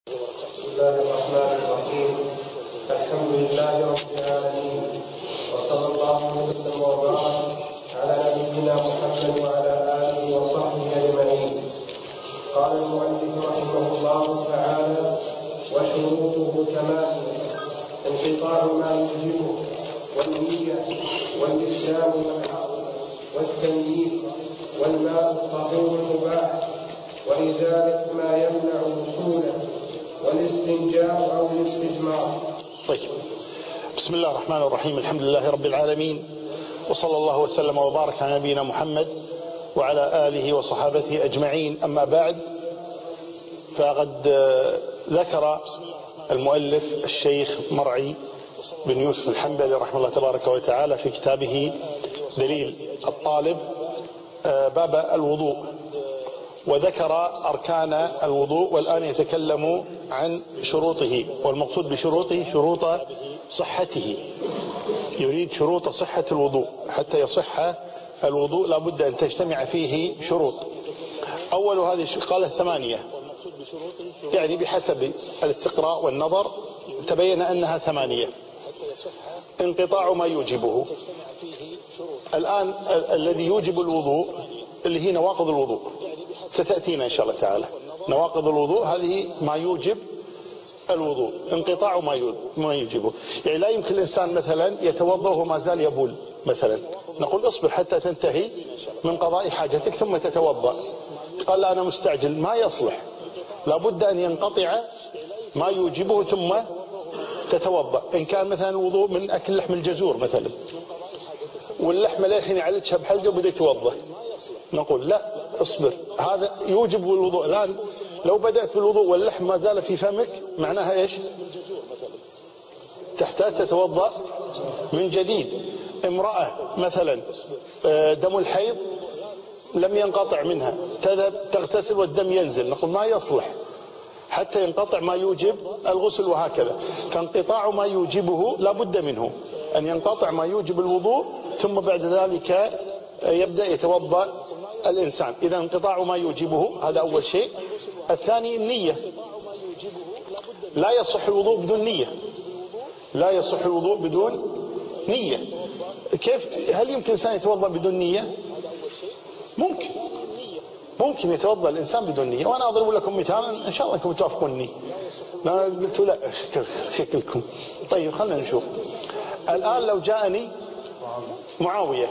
بسم الله الرحمن الرحيم. الحمد لله رب العالمين، وصلى الله وسلم وبارك على نبينا محمد وعلى آله وصحبه أجمعين. قال المؤلف رحمه الله تعالى: وشروطه ثمانية: انقطاع ما يوجبه، والنية، والإسلام والعقل، والتمييز، والماء الطهور المباح، وإزالة ما يمنع وصوله، والاستنجاء أو الاستجمار. طيب، بسم الله الرحمن الرحيم. الحمد لله رب العالمين، وصلى الله وسلم وبارك على نبينا محمد وعلى آله وصحابته أجمعين. أما بعد، فقد ذكر المؤلف الشيخ مرعي بن يوسف الحنبلي رحمه الله تبارك وتعالى في كتابه دليل الطالب باب الوضوء، وذكر أركان الوضوء، والآن يتكلم عن شروطه، والمقصود بشروطه شروط صحته. يريد شروط صحة الوضوء. حتى يصح الوضوء لابد أن تجتمع فيه شروط. أول هذه قال 8، يعني بحسب الاستقراء والنظر تبين أنها 8. انقطاع ما يوجبه. الآن الذي يوجب الوضوء اللي هي نواقض الوضوء ستأتينا إن شاء الله تعالى. نواقض الوضوء هذه ما يوجب الوضوء. انقطاع ما يوجبه، يعني لا يمكن الإنسان مثلا يتوضأ وما زال يبول مثلا، نقول اصبر حتى تنتهي من قضاء حاجتك ثم تتوضأ. قال لا أنا مستعجل، ما يصلح، لابد أن ينقطع ما يوجبه ثم تتوضأ. إن كان مثلا الوضوء من أكل لحم الجزور مثلا، واللحمة للحين يعالجها بحلقة وبدأ يتوضأ، نقول لا اصبر، هذا يوجب الوضوء. الآن لو بدأت بالوضوء واللحم ما زال في فمك، معناها ايش؟ تحتاج تتوضأ من جديد. امرأة مثلا دم الحيض لم ينقطع منها، تذهب تغتسل والدم ينزل، نقول ما يصلح حتى ينقطع ما يوجب الغسل، وهكذا. فانقطاع ما يوجبه لا بد منه، أن ينقطع ما يوجب الوضوء ثم بعد ذلك يبدأ يتوضأ الإنسان. إذا انقطاع ما يوجبه هذا أول شيء. الثاني النية. لا يصح الوضوء بدون نية. لا يصح الوضوء بدون نية. كيف؟ هل يمكن إنسان يتوضأ بدون نية؟ ممكن يتوضأ الإنسان بدون نية. وأنا أضرب لكم مثالا إن شاء الله أنكم توافقوني. لا قلت لا شكلكم. طيب خلنا نشوف. الآن لو جاءني معاوية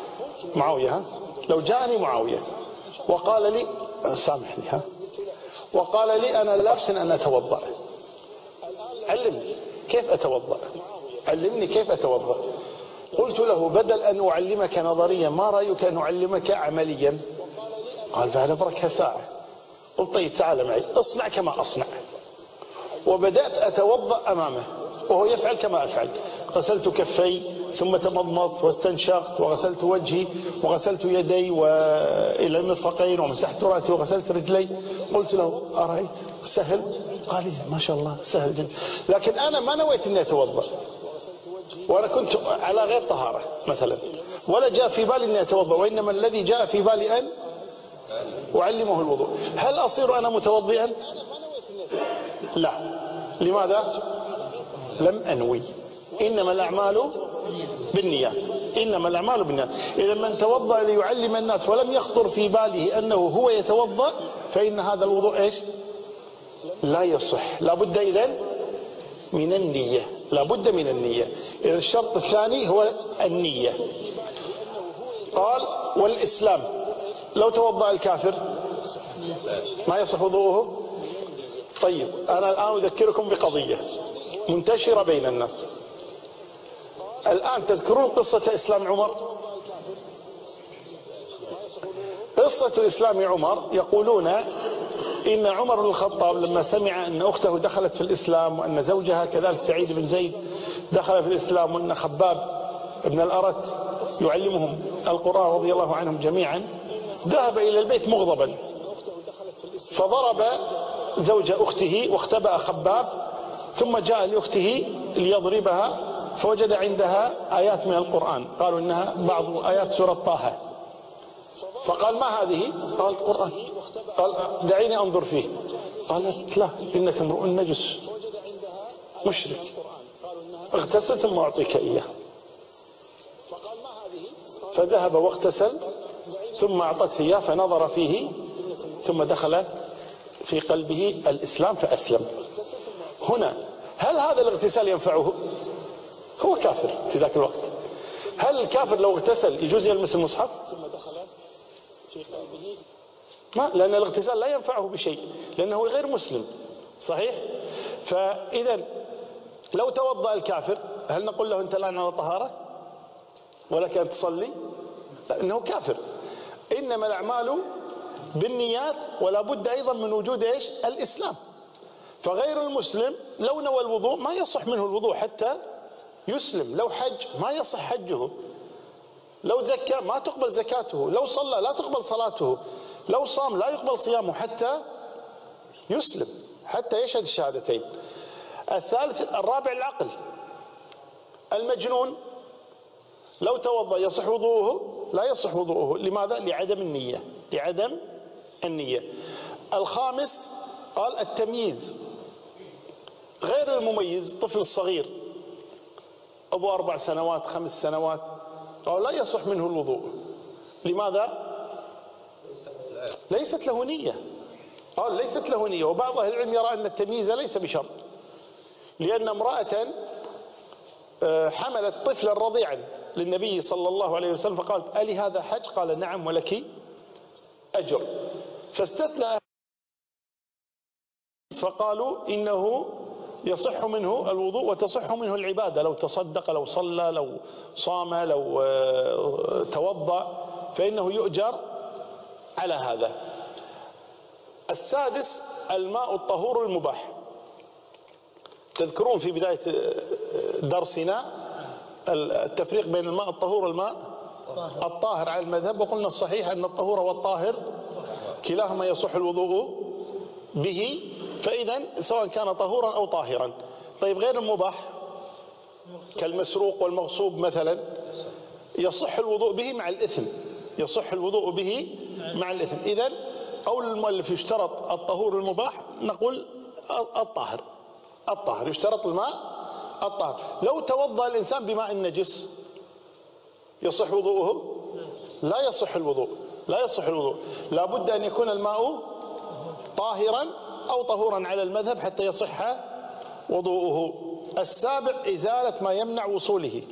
لو جاءني معاوية وقال لي سامحني وقال لي أنا لا أحسن أن أتوضأ، علمني كيف أتوضأ، علمني كيف أتوضأ. قلت له بدل أن أعلمك نظريا، ما رأيك أن أعلمك عمليا؟ قال بعد بركة ساعة. قلت طيب تعال معي، اصنع كما أصنع. وبدأت أتوضأ أمامه وهو يفعل كما أفعل. غسلت كفي ثم تمضمضت واستنشقت، وغسلت وجهي وغسلت يدي وإلى المرفقين، ومسحت رأسي وغسلت رجلي. قلت له أرأيت سهل؟ قال لي ما شاء الله سهل جدا. لكن أنا ما نويت أني أتوضأ، وأنا كنت على غير طهارة مثلا، ولا جاء في بالي أني أتوضأ، وإنما الذي جاء في بالي أن أعلمه الوضوء. هل أصير أنا متوضئا؟ لا. لماذا؟ لم أنوي. إنما الأعمال بالنيات. إذا من توضأ ليعلم الناس ولم يخطر في باله أنه هو يتوضأ، فإن هذا الوضوء إيش؟ لا يصح. لابد إذن من النية. إذا الشرط الثاني هو النية. قال والإسلام. لو توضأ الكافر ما يصح وضوءه. طيب أنا الآن أذكركم بقضية منتشرة بين الناس. الآن تذكرون قصة إسلام عمر؟ قصة إسلام عمر يقولون إن عمر بن الخطاب لما سمع أن أخته دخلت في الإسلام، وأن زوجها كذلك سعيد بن زيد دخل في الإسلام، وأن خباب بن الأرت يعلمهم القرآن رضي الله عنهم جميعا، ذهب إلى البيت مغضبا، فضرب زوج أخته واختبأ خباب، ثم جاء لأخته ليضربها، فوجد عندها آيات من القرآن، قالوا إنها بعض آيات سورة طه، فقال ما هذه؟ قال القرآن. قال دعيني أنظر فيه. قالت لا إنك امرؤ نجس مشرك، اغتسل ثم أعطيك إياه. فذهب واغتسل ثم أعطته إياه فنظر فيه ثم دخل في قلبه الإسلام فأسلم. هنا هل هذا الاغتسال ينفعه؟ هو كافر في ذاك الوقت. هل الكافر لو اغتسل يجوز يلمس المصحف؟ ما، لأن الاغتسال لا ينفعه بشيء لأنه غير مسلم. صحيح؟ فإذا لو توضأ الكافر هل نقول له أنت الآن على طهارة ولك أن تصلي؟ إنه كافر. إنما الأعمال بالنيات ولا بد أيضا من وجود إيش؟ الإسلام. فغير المسلم لو نوى الوضوء ما يصح منه الوضوء حتى يسلم. لو حج ما يصح حجه، لو زكى ما تقبل زكاته، لو صلى لا تقبل صلاته، لو صام لا يقبل صيامه حتى يسلم، حتى يشهد الشهادتين. الرابع العقل. المجنون لو توضأ يصح وضوءه؟ لا يصح وضوءه. لماذا؟ لعدم النية. لعدم النية. الخامس قال التمييز. غير المميز طفل الصغير أبو 4 سنوات 5 سنوات قال لا يصح منه الوضوء. لماذا؟ ليست له نية. قال ليست له نية. وبعض أهل العلم يرى أن التمييز ليس بشرط، لأن امرأة حملت طفلا رضيعا للنبي صلى الله عليه وسلم فقالت ألي هذا حج؟ قال نعم ولك أجر. فاستثنى فقالوا إنه يصح منه الوضوء وتصح منه العبادة، لو تصدق لو صلى لو صام لو توضأ فإنه يؤجر على هذا. السادس الماء الطهور المباح. تذكرون في بداية درسنا التفريق بين الماء الطهور والماء الطاهر على المذهب، وقلنا الصحيح أن الطهور والطاهر كلاهما يصح الوضوء به، فإذا سواء كان طهورا أو طاهرا. طيب غير المباح كالمسروق والمغصوب مثلا يصح الوضوء به مع الإثم، يصح الوضوء به مع الإثم. إذا قول المؤلف يشترط الطهور المباح، نقول الطاهر يشترط الماء الطاهر. لو توضأ الإنسان بماء النجس يصح وضوءه؟ لا يصح الوضوء، لا يصح الوضوء. لا بد أن يكون الماء طاهرا أو طهورا على المذهب حتى يصح وضوءه. السابع إزالة ما يمنع وصوله.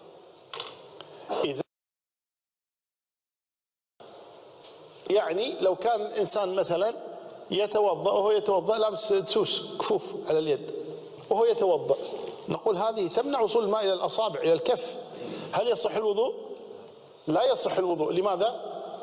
يعني لو كان الإنسان مثلا يتوضأ وهو يتوضأ لابس سوس كفوف على اليد وهو يتوضأ، نقول هذه تمنع وصول الماء إلى الأصابع إلى الكف، هل يصح الوضوء؟ لا يصح الوضوء. لماذا؟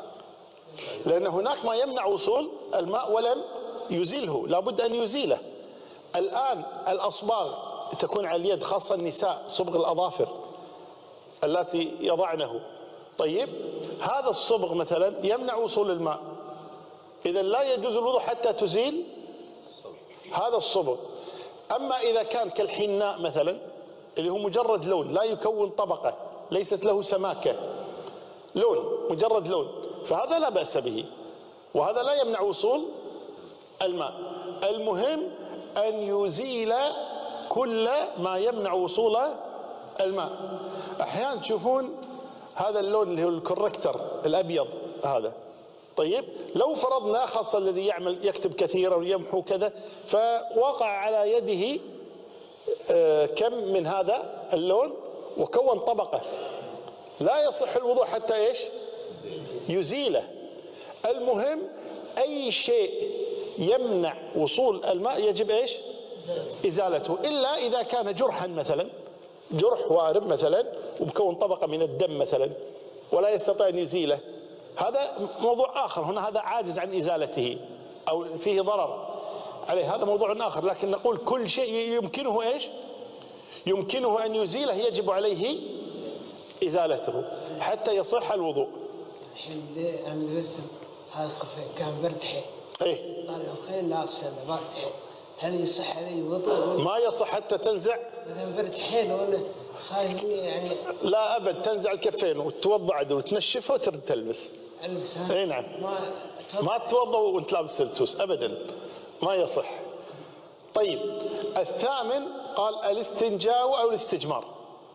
لأن هناك ما يمنع وصول الماء ولم يزيله، لا بد أن يزيله. الآن الأصباغ تكون على اليد، خاصة النساء صبغ الأظافر التي يضعنه. طيب هذا الصبغ مثلا يمنع وصول الماء، إذا لا يجوز الوضوء حتى تزيل هذا الصبغ. أما إذا كان كالحناء مثلا اللي هو مجرد لون لا يكون طبقة، ليست له سماكة، لون مجرد لون، فهذا لا بأس به وهذا لا يمنع وصول الماء. المهم أن يزيل كل ما يمنع وصول الماء. أحيانا تشوفون هذا اللون اللي هو الكوركتر الأبيض هذا، طيب لو فرضنا خاصة الذي يكتب كثيرا ويمحو كذا فوقع على يده كم من هذا اللون وكون طبقة، لا يصح الوضوء حتى ايش؟ يزيله. المهم أي شيء يمنع وصول الماء يجب ايش؟ إزالته، إلا إذا كان جرحا مثلا، جرح وارم مثلا ومكون طبقة من الدم مثلا ولا يستطيع أن يزيله، هذا موضوع آخر، هنا هذا عاجز عن إزالته أو فيه ضرر عليه، هذا موضوع آخر. لكن نقول كل شيء يمكنه إيش؟ يمكنه أن يزيله يجب عليه إزالته حتى يصح الوضوء. الحين بس هذا كان برد حيل، إيه طالع الخيل لابس برد حيل، هل يصح عليه وضوء؟ ما يصح حتى تنزع مثلا برد حيل ولا خايف يعني؟ لا أبد، تنزع الكفين وتوضع عدو وتنشفه وترد تلبس. ألبس. اي نعم، ما تتوضا وانت لابس سلسوس ابدا، ما يصح. طيب الثامن قال الاستنجاء أو الاستجمار.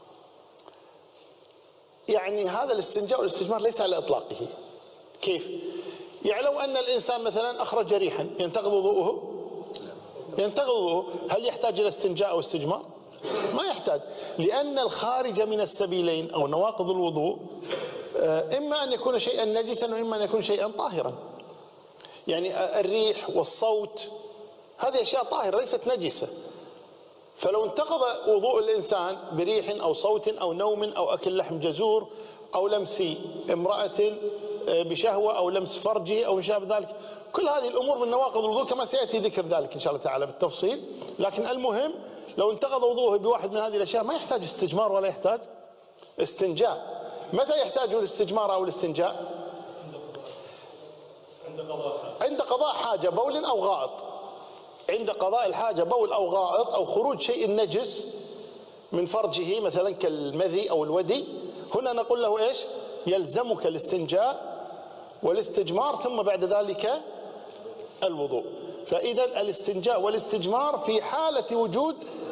يعني هذا الاستنجاء والاستجمار ليس على إطلاقه. كيف؟ يعني لو أن الإنسان مثلا أخرج ريحا ينتقض وضوءه؟ ينتقض وضوءه. هل يحتاج إلى استنجاء أو استجمار؟ ما يحتاج، لأن الخارج من السبيلين أو نواقض الوضوء إما أن يكون شيئا نجسا وإما أن يكون شيئا طاهرا. يعني الريح والصوت هذه أشياء طاهرة ليست نجسة. فلو انتقض وضوء الإنسان بريح أو صوت أو نوم أو أكل لحم جزور أو لمس امرأة بشهوة أو لمس فرجه أو شابه ذلك، كل هذه الأمور من نواقض الوضوء كما سيأتي ذكر ذلك إن شاء الله تعالى بالتفصيل. لكن المهم لو انتقض وضوءه بواحد من هذه الأشياء ما يحتاج استجمار ولا يحتاج استنجاء. متى يحتاج الاستجمار أو الاستنجاء؟ عند قضاء حاجة بول أو غائط. عند قضاء الحاجة بول أو غائط أو خروج شيء نجس من فرجه مثلا كالمذي أو الودي، هنا نقول له إيش؟ يلزمك الاستنجاء والاستجمار ثم بعد ذلك الوضوء. فإذا الاستنجاء والاستجمار في حالة وجود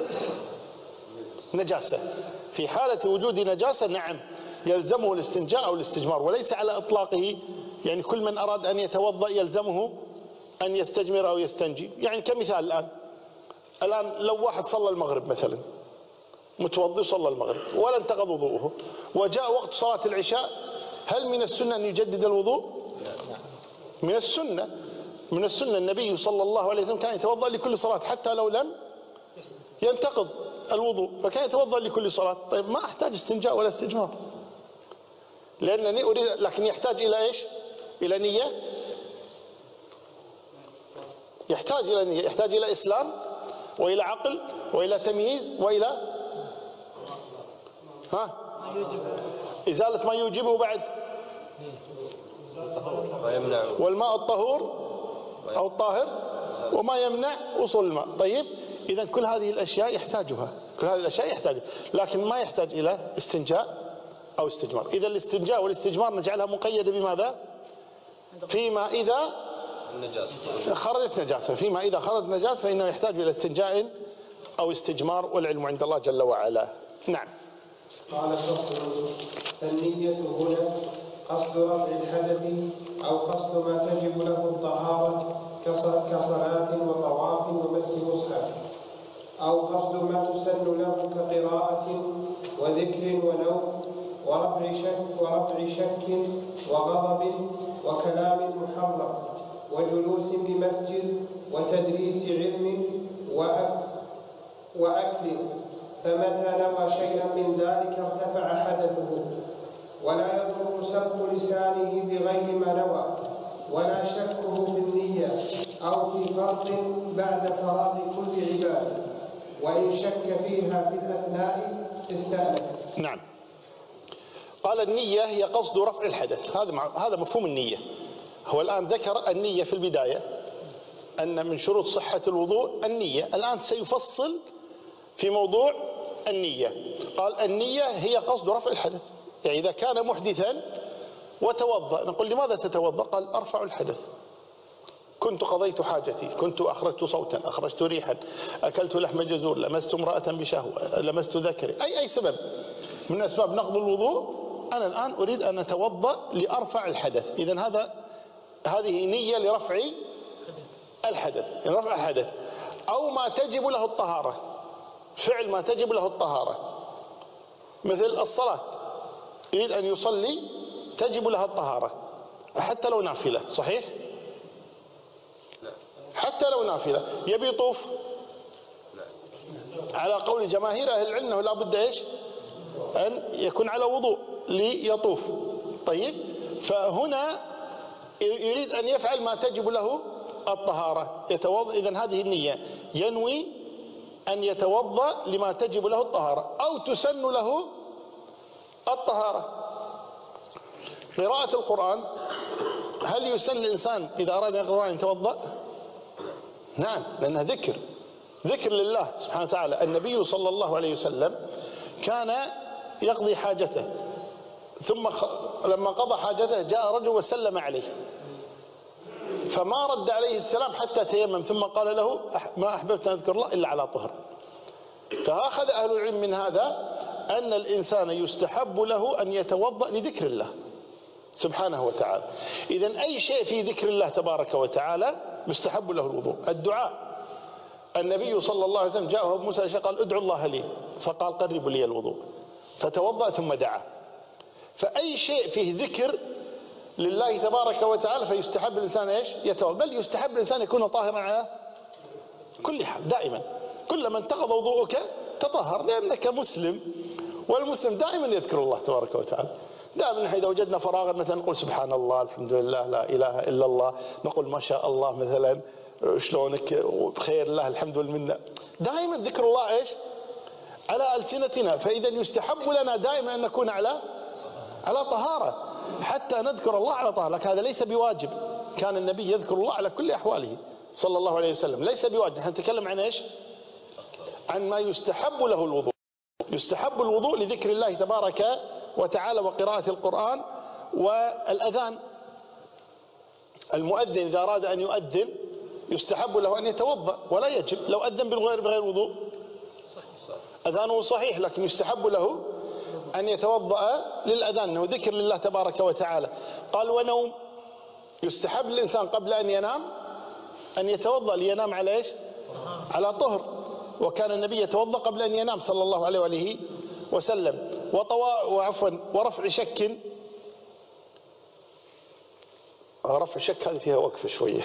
نجاسة. في حالة وجود نجاسة نعم يلزمه الاستنجاء أو الاستجمار، وليس على إطلاقه. يعني كل من أراد أن يتوضأ يلزمه أن يستجمر أو يستنجي. يعني كمثال الآن لو واحد صلى المغرب مثلا، متوضي صلى المغرب ولا انتقض وضوءه، وجاء وقت صلاة العشاء، هل من السنة أن يجدد الوضوء؟ من السنة. من السنة. النبي صلى الله عليه وسلم كان يتوضأ لكل صلاة حتى لو لم ينتقض الوضوء، فكان يتوضأ لكل صلاة. طيب ما أحتاج استنجاء ولا استجمار، لأنني أريد. لكن يحتاج إلى إيش؟ إلى نية. يحتاج إلى نية، يحتاج إلى إسلام وإلى عقل وإلى تمييز وإلى إزالة ما يوجبه بعد، والماء الطهور أو الطاهر وما يمنع وصول الماء. طيب إذا كل هذه الأشياء يحتاجها، كل هذه الأشياء يحتاجها، لكن ما يحتاج إلى استنجاء أو استجمار. إذا الاستنجاء والاستجمار نجعلها مقيدة بماذا؟ فيما إذا خرجت نجاسة. فيما إذا خرجت نجاسة فإنه يحتاج إلى استنجاء أو استجمار، والعلم عند الله جل وعلا. نعم. قال الفصل: النية هنا قصد رفع الحدث أو قصد ما تجب له الطهارة كصلاة وطواف ومس مصحف، أو قصد ما تسن له كقراءة وذكر ونوم ورفع شك وغضب وكلام محرم وجلوس بمسجد وتدريس علم وأكل. فمتى نوى شيئا من ذلك ارتفع حدثه، ولا يضر سبق لسانه بغير ما نوى، ولا شكه في النية أو في فرض بعد فراغ كل عبادة، وإن شك فيها في الأثناء استأنف. نعم. قال النية هي قصد رفع الحدث. هذا مفهوم النية. هو الآن ذكر النية في البداية أن من شروط صحة الوضوء النية. الآن سيفصل في موضوع النية. قال النية هي قصد رفع الحدث. يعني إذا كان محدثا وتوضأ، نقول لماذا تتوضأ؟ قال أرفع الحدث. كنت قضيت حاجتي، كنت أخرجت صوتا، أخرجت ريحا، أكلت لحم جزور، لمست امرأة بشهوة، لمست ذكري، أي سبب من أسباب نقض الوضوء، أنا الآن أريد أن أتوضأ لأرفع الحدث. إذن هذه نية لرفع الحدث، لرفع الحدث. أو ما تجب له الطهارة، فعل ما تجب له الطهارة، مثل الصلاة، يريد أن يصلي تجب لها الطهارة حتى لو نافلة. صحيح؟ حتى لو نافلة. يبي يطوف، على قول جماهير أهل العلم أنه لا بد إيش؟ أن يكون على وضوء ليطوف. طيب، فهنا يريد أن يفعل ما تجب له الطهارة، يتوضأ. إذن هذه النية، ينوي أن يتوضأ لما تجب له الطهارة أو تسن له الطهارة. قراءة القرآن، هل يسن الإنسان إذا أراد أن يقرأ القرآن يتوضأ؟ نعم، لأنها ذكر لله سبحانه وتعالى. النبي صلى الله عليه وسلم كان يقضي حاجته، ثم لما قضى حاجته جاء رجل وسلم عليه، فما رد عليه السلام حتى تيمم، ثم قال له ما أحببت أن أذكر الله إلا على طهر. فأخذ أهل العلم من هذا أن الإنسان يستحب له أن يتوضأ لذكر الله سبحانه وتعالى. إذن أي شيء في ذكر الله تبارك وتعالى يستحب له الوضوء. الدعاء، النبي صلى الله عليه وسلم جاءه موسى قال ادعو الله لي، فقال قربوا لي الوضوء، فتوضأ ثم دعا. فأي شيء فيه ذكر لله تبارك وتعالى فيستحب الإنسان إيش؟ يتوضأ. بل يستحب الإنسان يكون طاهرا على كل حال دائما، كلما انتقض وضوءك تطهر، لأنك مسلم، والمسلم دائما يذكر الله تبارك وتعالى. دائما إذا وجدنا فراغا مثلا نقول سبحان الله، الحمد لله، لا إله إلا الله، نقول ما شاء الله مثلا، شلونك بخير الله، الحمد لله. دائما ذكر الله إيش؟ على ألسنتنا. فإذا يستحب لنا دائما أن نكون على طهارة حتى نذكر الله على طهارة. لكن هذا ليس بواجب، كان النبي يذكر الله على كل أحواله صلى الله عليه وسلم، ليس بواجب. نحن نتكلم عن إيش؟ عن ما يستحب له الوضوء. يستحب الوضوء لذكر الله تبارك وتعالى وقراءة القرآن والأذان. المؤذن إذا أراد أن يؤذن يستحب له أن يتوضأ ولا يجب. لو أذن بغير وضوء أذانه صحيح، لكن يستحب له أن يتوضأ للأذان، أنه ذكر لله تبارك وتعالى. قال ونوم، يستحب للإنسان قبل أن ينام أن يتوضأ لينام على إيش؟ على طهر. وكان النبي يتوضأ قبل أن ينام صلى الله عليه وآله وسلم. ورفع شك، رفع شك هذه فيها وقفة شوية.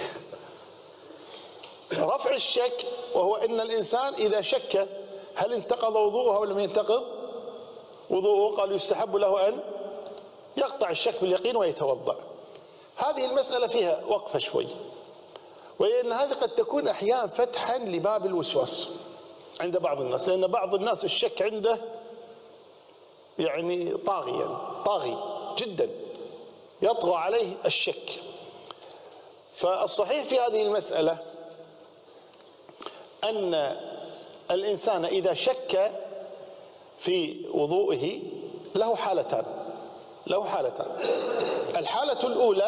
رفع الشك وهو أن الإنسان إذا شك هل انتقض وضوءه أو لم ينتقض وضوءه، قال يستحب له أن يقطع الشك باليقين ويتوضأ. هذه المسألة فيها وقفة شوي، وهي أن هذه قد تكون أحيانا فتحا لباب الوسواس عند بعض الناس، لأن بعض الناس الشك عنده يعني طاغي جدا، يطغى عليه الشك. فالصحيح في هذه المسألة أن الإنسان إذا شك في وضوئه له حالتان. الحالة الأولى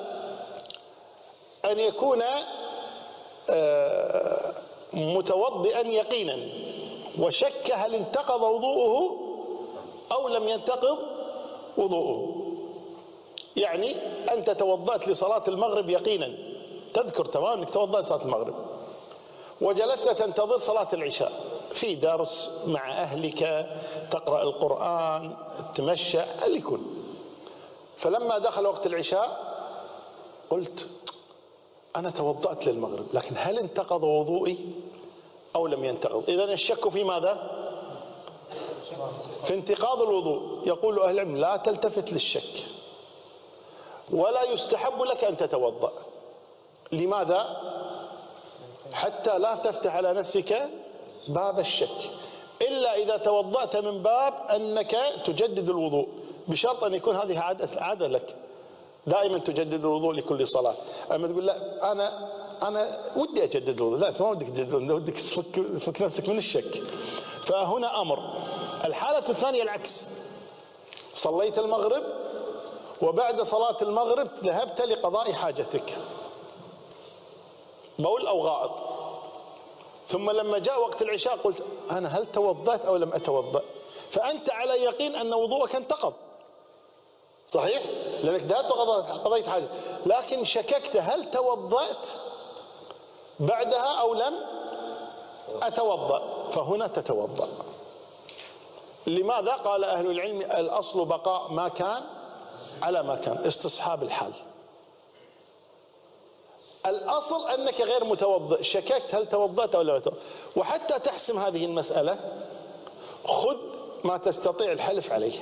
أن يكون متوضئا يقينا وشك هل انتقض وضوءه أو لم ينتقض وضوءه. يعني أنت توضأت لصلاة المغرب يقينا، تذكر تمام أنك توضأت لصلاة المغرب، وجلست تنتظر صلاة العشاء في درس مع أهلك، تقرأ القرآن، تمشى، اللي يكون. فلما دخل وقت العشاء قلت أنا توضأت للمغرب، لكن هل انتقض وضوئي أو لم ينتقض؟ إذن الشك في ماذا؟ في انتقاض الوضوء. يقول أهل العلم لا تلتفت للشك ولا يستحب لك أن تتوضأ. لماذا؟ حتى لا تفتح على نفسك باب الشك، إلا إذا توضأت من باب أنك تجدد الوضوء، بشرط أن يكون هذه عادة لك، دائما تجدد الوضوء لكل صلاة. أما تقول لا أنا ودي أجدد الوضوء، لا أنت ما ودك تجدد الوضوء، ودك تفك نفسك من الشك. فهنا أمر. الحالة الثانية العكس، صليت المغرب وبعد صلاة المغرب ذهبت لقضاء حاجتك، بول أو غائط، ثم لما جاء وقت العشاء قلت أنا هل توضأت أو لم أتوضأ؟ فأنت على يقين أن وضوءك انتقض، صحيح؟ لأنك ذهبت وقضيت حاجة، لكن شككت هل توضأت بعدها أو لم أتوضأ، فهنا تتوضأ. لماذا؟ قال أهل العلم الأصل بقاء ما كان على ما كان، استصحاب الحال. الأصل أنك غير متوضئ، شككت هل توضأت أو لا توضأت. وحتى تحسم هذه المسألة خذ ما تستطيع الحلف عليه.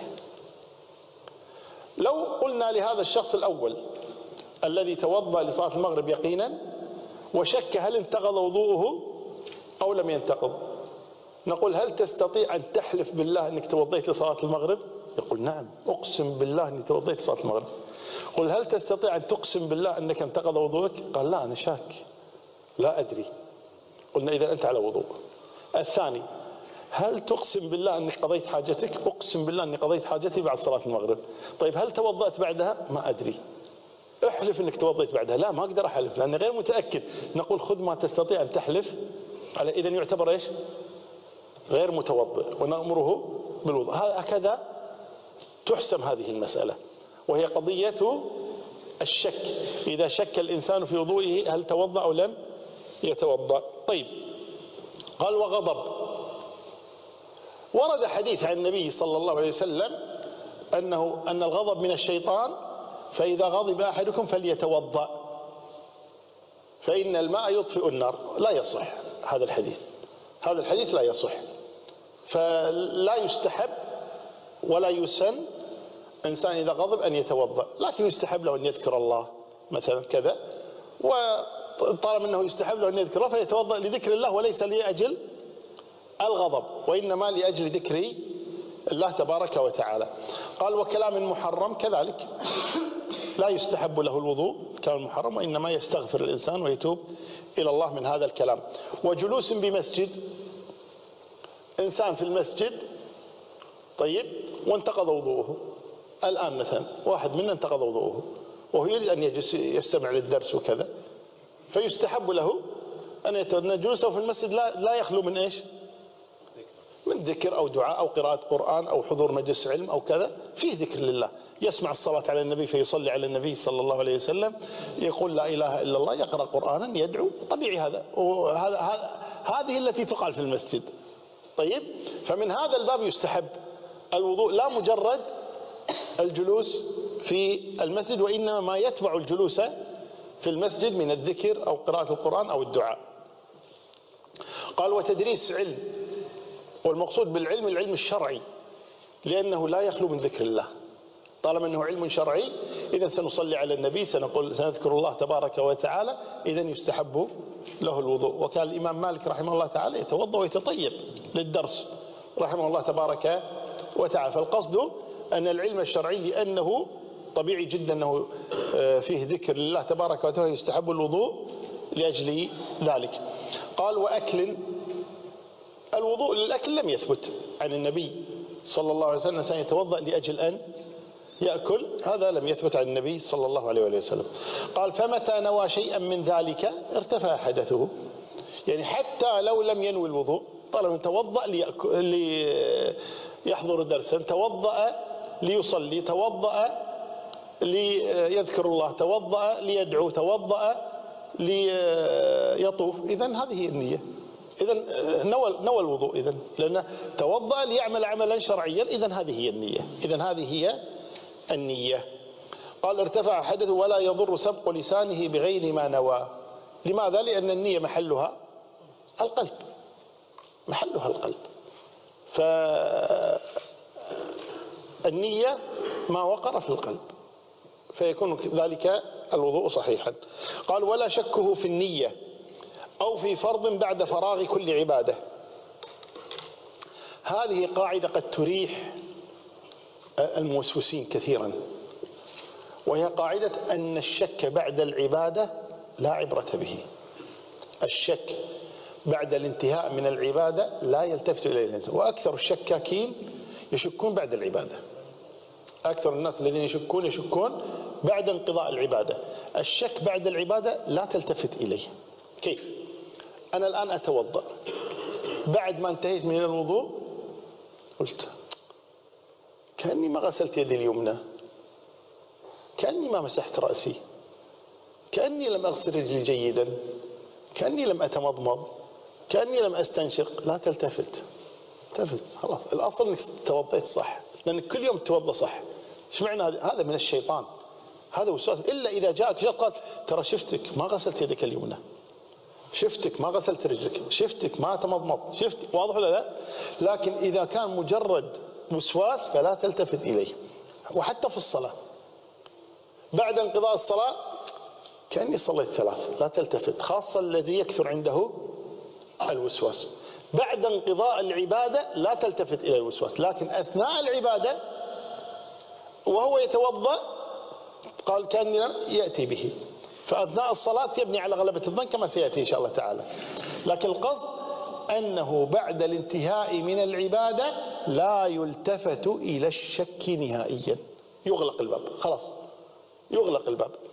لو قلنا لهذا الشخص الأول الذي توضأ لصلاة المغرب يقينا وشك هل انتقض وضوءه أو لم ينتقض، نقول هل تستطيع أن تحلف بالله أنك توضيت لصلاة المغرب؟ يقول نعم أقسم بالله أني توضيت لصلاة المغرب. قل هل تستطيع أن تقسم بالله أنك انتقض وضوءك؟ قال لا أنا شاك لا أدري. قلنا إذا أنت على وضوء. الثاني هل تقسم بالله أنك قضيت حاجتك؟ أقسم بالله أني قضيت حاجتي بعد صلاة المغرب. طيب هل توضأت بعدها؟ ما أدري. احلف انك توضيت بعدها. لا، ما اقدر احلف لاني غير متاكد. نقول خذ ما تستطيع ان تحلف على، اذا يعتبر ايش؟ غير متوضئ، ونامره بالوضوء. هكذا تحسم هذه المساله، وهي قضيه الشك. اذا شك الانسان في وضوئه هل توضا او لم يتوضا. طيب، قال وغضب. ورد حديث عن النبي صلى الله عليه وسلم أن الغضب من الشيطان، فإذا غضب أحدكم فليتوضأ فإن الماء يطفئ النار. لا يصح هذا الحديث، هذا الحديث لا يصح. فلا يستحب ولا يسن إنسان إذا غضب أن يتوضأ، لكن يستحب له أن يذكر الله مثلا كذا، وطالما أنه يستحب له أن يذكر الله فيتوضأ لذكر الله وليس لأجل الغضب، وإنما لأجل ذكر الله تبارك وتعالى. قال وكلام محرم كذلك لا يستحب له الوضوء، كلام محرم، وإنما يستغفر الإنسان ويتوب إلى الله من هذا الكلام. وجلوس بمسجد، إنسان في المسجد طيب وانتقض وضوءه الآن، مثلا واحد منا انتقض وضوءه وهو يريد أن يجلس يستمع للدرس وكذا، فيستحب له أن جلوسه في المسجد لا يخلو من إيش؟ من ذكر أو دعاء أو قراءة قرآن أو حضور مجلس علم أو كذا، فيه ذكر لله، يسمع الصلاة على النبي فيصلي على النبي صلى الله عليه وسلم، يقول لا إله إلا الله، يقرأ قرآنا، يدعو، طبيعي هذا. هذه التي تقال في المسجد. طيب، فمن هذا الباب يستحب الوضوء، لا مجرد الجلوس في المسجد، وإنما ما يتبع الجلوس في المسجد من الذكر أو قراءة القرآن أو الدعاء. قال وتدريس علم، والمقصود بالعلم العلم الشرعي، لأنه لا يخلو من ذكر الله. طالما أنه علم شرعي إذا سنصلي على النبي، سنذكر الله تبارك وتعالى، إذا يستحب له الوضوء. وكان الإمام مالك رحمه الله تعالى يتوضأ ويتطيب للدرس رحمه الله تبارك وتعالى. فالقصد أن العلم الشرعي لأنه طبيعي جدا أنه فيه ذكر لله تبارك وتعالى يستحب الوضوء لأجل ذلك. قال وأكل، الوضوء للأكل لم يثبت عن النبي صلى الله عليه وسلم سيتوضأ لأجل أن يأكل، هذا لم يثبت عن النبي صلى الله عليه وسلم. قال فمتى نوى شيئا من ذلك ارتفع حدثه، يعني حتى لو لم ينوي الوضوء، طالما توضأ ليحضر درسا، توضأ ليصلي، توضأ ليذكر الله، توضأ ليدعو، توضأ ليطوف، إذن هذه النية، إذن نوى الوضوء، إذن لأنه توضأ ليعمل عملا شرعيا، إذن هذه هي النية، إذن هذه هي النية. قال ارتفع حدثه ولا يضر سبق لسانه بغير ما نوى. لماذا؟ لأن النية محلها القلب، محلها القلب، فالنية ما وقر في القلب، فيكون ذلك الوضوء صحيحا. قال ولا شكه في النية أو في فرض بعد فراغ كل عبادة. هذه قاعدة قد تريح الموسوسين كثيرا، وهي قاعدة أن الشك بعد العبادة لا عبرة به. الشك بعد الانتهاء من العبادة لا يلتفت إليه الإنسان، وأكثر الشكاكين يشكون بعد العبادة. أكثر الناس الذين يشكون بعد انقضاء العبادة. الشك بعد العبادة لا تلتفت إليه. كيف؟ أنا الآن أتوضأ، بعد ما انتهيت من الوضوء قلت كأني ما غسلت يدي اليمنى، كأني ما مسحت رأسي، كأني لم أغسل رجلي جيدا، كأني لم أتمضمض، كأني لم أستنشق. لا تلتفت، خلاص، الأصل أنك توضيت صح، لأنك كل يوم تتوضأ صح. ايش معنى هذا؟ من الشيطان، هذا وسواس. إلا إذا جاءك شخص قال ترى شفتك ما غسلت يدك اليمنى، شفتك ما غسلت رجلك، شفتك ما تمضمض، شفت، واضح ولا لا؟ لكن إذا كان مجرد وسواس فلا تلتفت إليه. وحتى في الصلاة بعد انقضاء الصلاة كأني صليت 3، لا تلتفت، خاصة الذي يكثر عنده الوسواس. بعد انقضاء العبادة لا تلتفت إلى الوسواس، لكن أثناء العبادة وهو يتوضأ قال كأني يأتي به. فأثناء الصلاة يبني على غلبة الظن كما سيأتي إن شاء الله تعالى. لكن القصد أنه بعد الانتهاء من العبادة لا يلتفت إلى الشك نهائيا، يغلق الباب، خلاص يغلق الباب.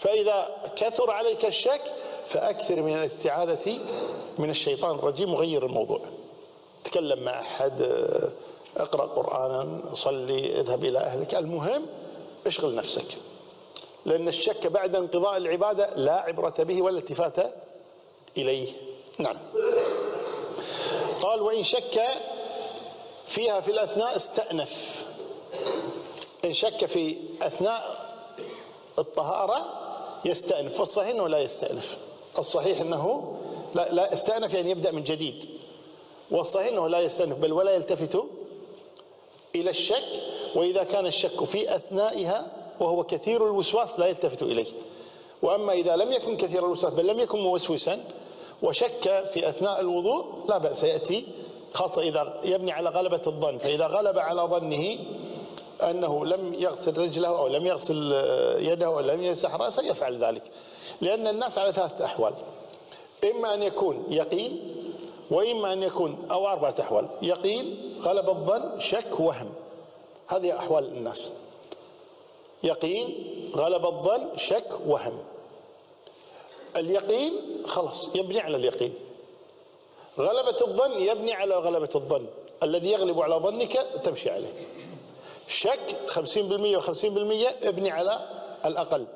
فإذا كثر عليك الشك فأكثر من الاستعاذة من الشيطان الرجيم وغير الموضوع. تكلم مع أحد، اقرأ قرآنا، صلي، اذهب إلى أهلك، المهم اشغل نفسك، لأن الشك بعد انقضاء العبادة لا عبرة به ولا التفات إليه. نعم. قال وإن شك فيها في الأثناء استأنف. إن شك في أثناء الطهارة يستأنف، فالصحيح أنه لا يستأنف. الصحيح أنه لا يستأنف يعني يبدأ من جديد، والصحيح أنه لا يستأنف بل ولا يلتفت إلى الشك. وإذا كان الشك في أثنائها وهو كثير الوسواس لا يلتفت إليه. وأما إذا لم يكن كثير الوسواس بل لم يكن موسوسا وشك في أثناء الوضوء لا بأس، يأتي خاصة إذا يبني على غلبة الظن. فإذا غلب على ظنه أنه لم يغسل رجله أو لم يغسل يده أو لم يمسح رأسه يفعل ذلك، لأن الناس على ثلاثة أحوال: إما أن يكون يقين، وإما أن يكون أو أربعة أحوال: يقين، غلب الظن، شك، وهم. هذه أحوال الناس: يقين، غلب الظن، شك، وهم. اليقين خلاص يبني على اليقين، غلبة الظن يبني على غلبة الظن، الذي يغلب على ظنك تمشي عليه. شك 50% و50% ابني على الأقل.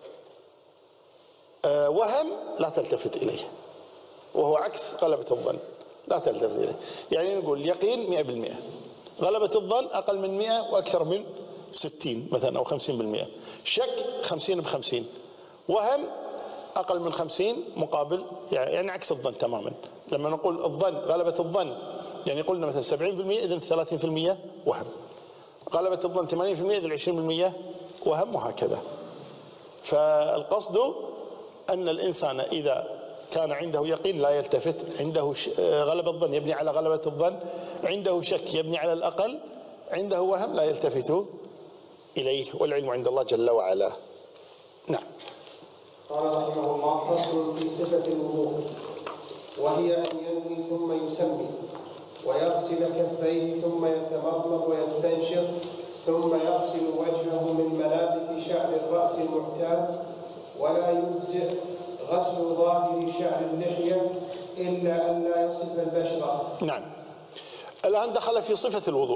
وهم لا تلتفت إليه، وهو عكس غلبة الظن، لا تلتفت إليه. يعني نقول يقين 100%، غلبة الظن أقل من 100 وأكثر من 60 مثلا أو 50%. شك 50 ب50، وهم أقل من 50 مقابل يعني عكس الظن تماما. لما نقول الظن غلبة الظن يعني قلنا مثلا 70%، إذن 30% وهم. غلبة الظن 80%، إذن 20% وهم، وهكذا. فالقصد أن الإنسان إذا كان عنده يقين لا يلتفت، عنده غلبة الظن يبني على غلبة الظن، عنده شك يبني على الأقل، عنده وهم لا يلتفت إليه، والعلم عند الله جل وعلا. نعم. قال رحمه الله: فصل في صفة الوضوء، وهي أن ينوي ثم يسمي، ويغسل كفيه ثم يتمضمض ويستنشق، ثم يغسل وجهه من منابت شعر الرأس المعتاد، ولا يجزئ غسل ظاهر شعر اللحية إلا أن لا يصف البشرة. نعم. الآن دخل في صفة الوضوء،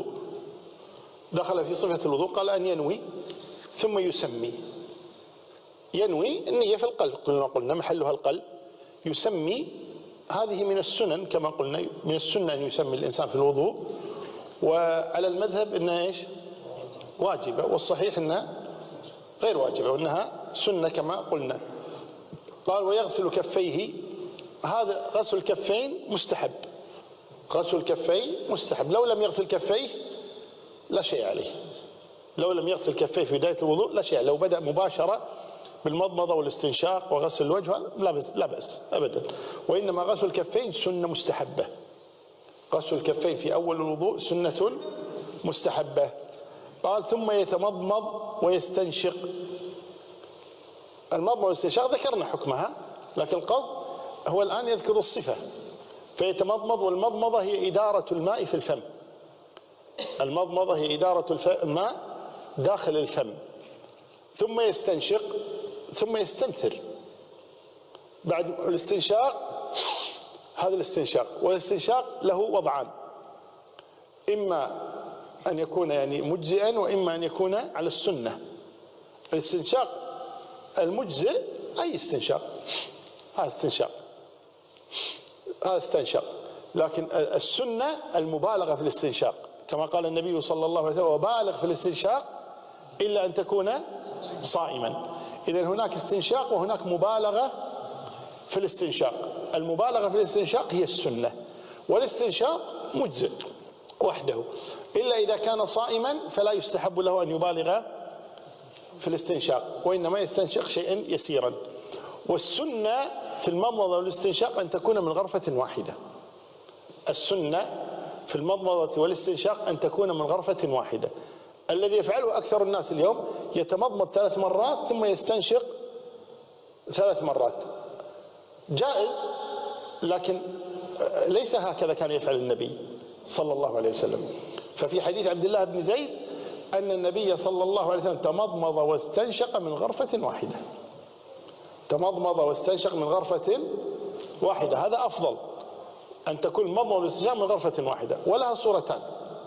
قال أن ينوي ثم يسمي. ينوي النية في القلب، قلنا محلها القلب. يسمي هذه من السنن كما قلنا، من السنة أن يسمي الإنسان في الوضوء، وعلى المذهب إنها إيش؟ واجبة، والصحيح إنها غير واجبة وإنها سنة كما قلنا. قال ويغسل كفيه. هذا غسل الكفين مستحب، غسل الكفين مستحب. لو لم يغسل كفيه لا شيء عليه، لو لم يغسل كفيه في بداية الوضوء لا شيء. لو بدأ مباشرة بالمضمضة والاستنشاق وغسل الوجه لا بأس أبدا. وإنما غسل الكفين سنة مستحبة، غسل الكفين في أول الوضوء سنة مستحبة. قال ثم يتمضمض ويستنشق. المضمضة والاستنشاق ذكرنا حكمها، لكن القصد هو الآن يذكر الصفة. فيتمضمض، والمضمضة هي إدارة الماء في الفم. المضمضة هي إدارة الماء داخل الفم. ثم يستنشق، ثم يستنثر بعد الاستنشاق. هذا الاستنشاق، والاستنشاق له وضعان: إما أن يكون يعني مجزئا، وإما أن يكون على السنة. الاستنشاق المجزئ أي استنشاق، هذا استنشاق. لكن السنة المبالغة في الاستنشاق، كما قال النبي صلى الله عليه وسلم: وبالغ في الاستنشاق إلا أن تكون صائما. إذن هناك استنشاق وهناك مبالغة في الاستنشاق. المبالغة في الاستنشاق هي السنة، والاستنشاق مجزئ وحده، إلا إذا كان صائما فلا يستحب له أن يبالغ في الاستنشاق، وإنما يستنشق شيئا يسيرا. والسنة في المضمضة والاستنشاق أن تكون من غرفة واحدة. السنة في المضمضة والاستنشاق أن تكون من غرفة واحدة. الذي يفعله أكثر الناس اليوم يتمضمض 3 مرات ثم يستنشق 3 مرات. جائز، لكن ليس هكذا كان يفعل النبي صلى الله عليه وسلم. ففي حديث عبد الله بن زيد أن النبي صلى الله عليه وسلم تمضمض واستنشق من غرفة واحدة. تمضمض واستنشق من غرفة واحدة، هذا أفضل أن تكون المضمضة والاستنشاق من غرفة واحدة. ولها صورتان.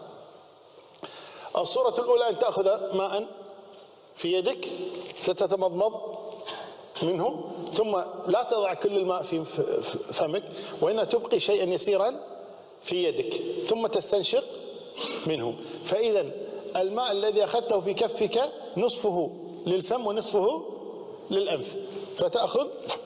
الصورة الأولى أن تأخذ ماء في يدك فتتمضمض منه، ثم لا تضع كل الماء في فمك، وإنما تبقي شيئا يسيرا في يدك ثم تستنشق منه. فإذا الماء الذي أخذته في كفك نصفه للفم ونصفه للأنف، فتأخذ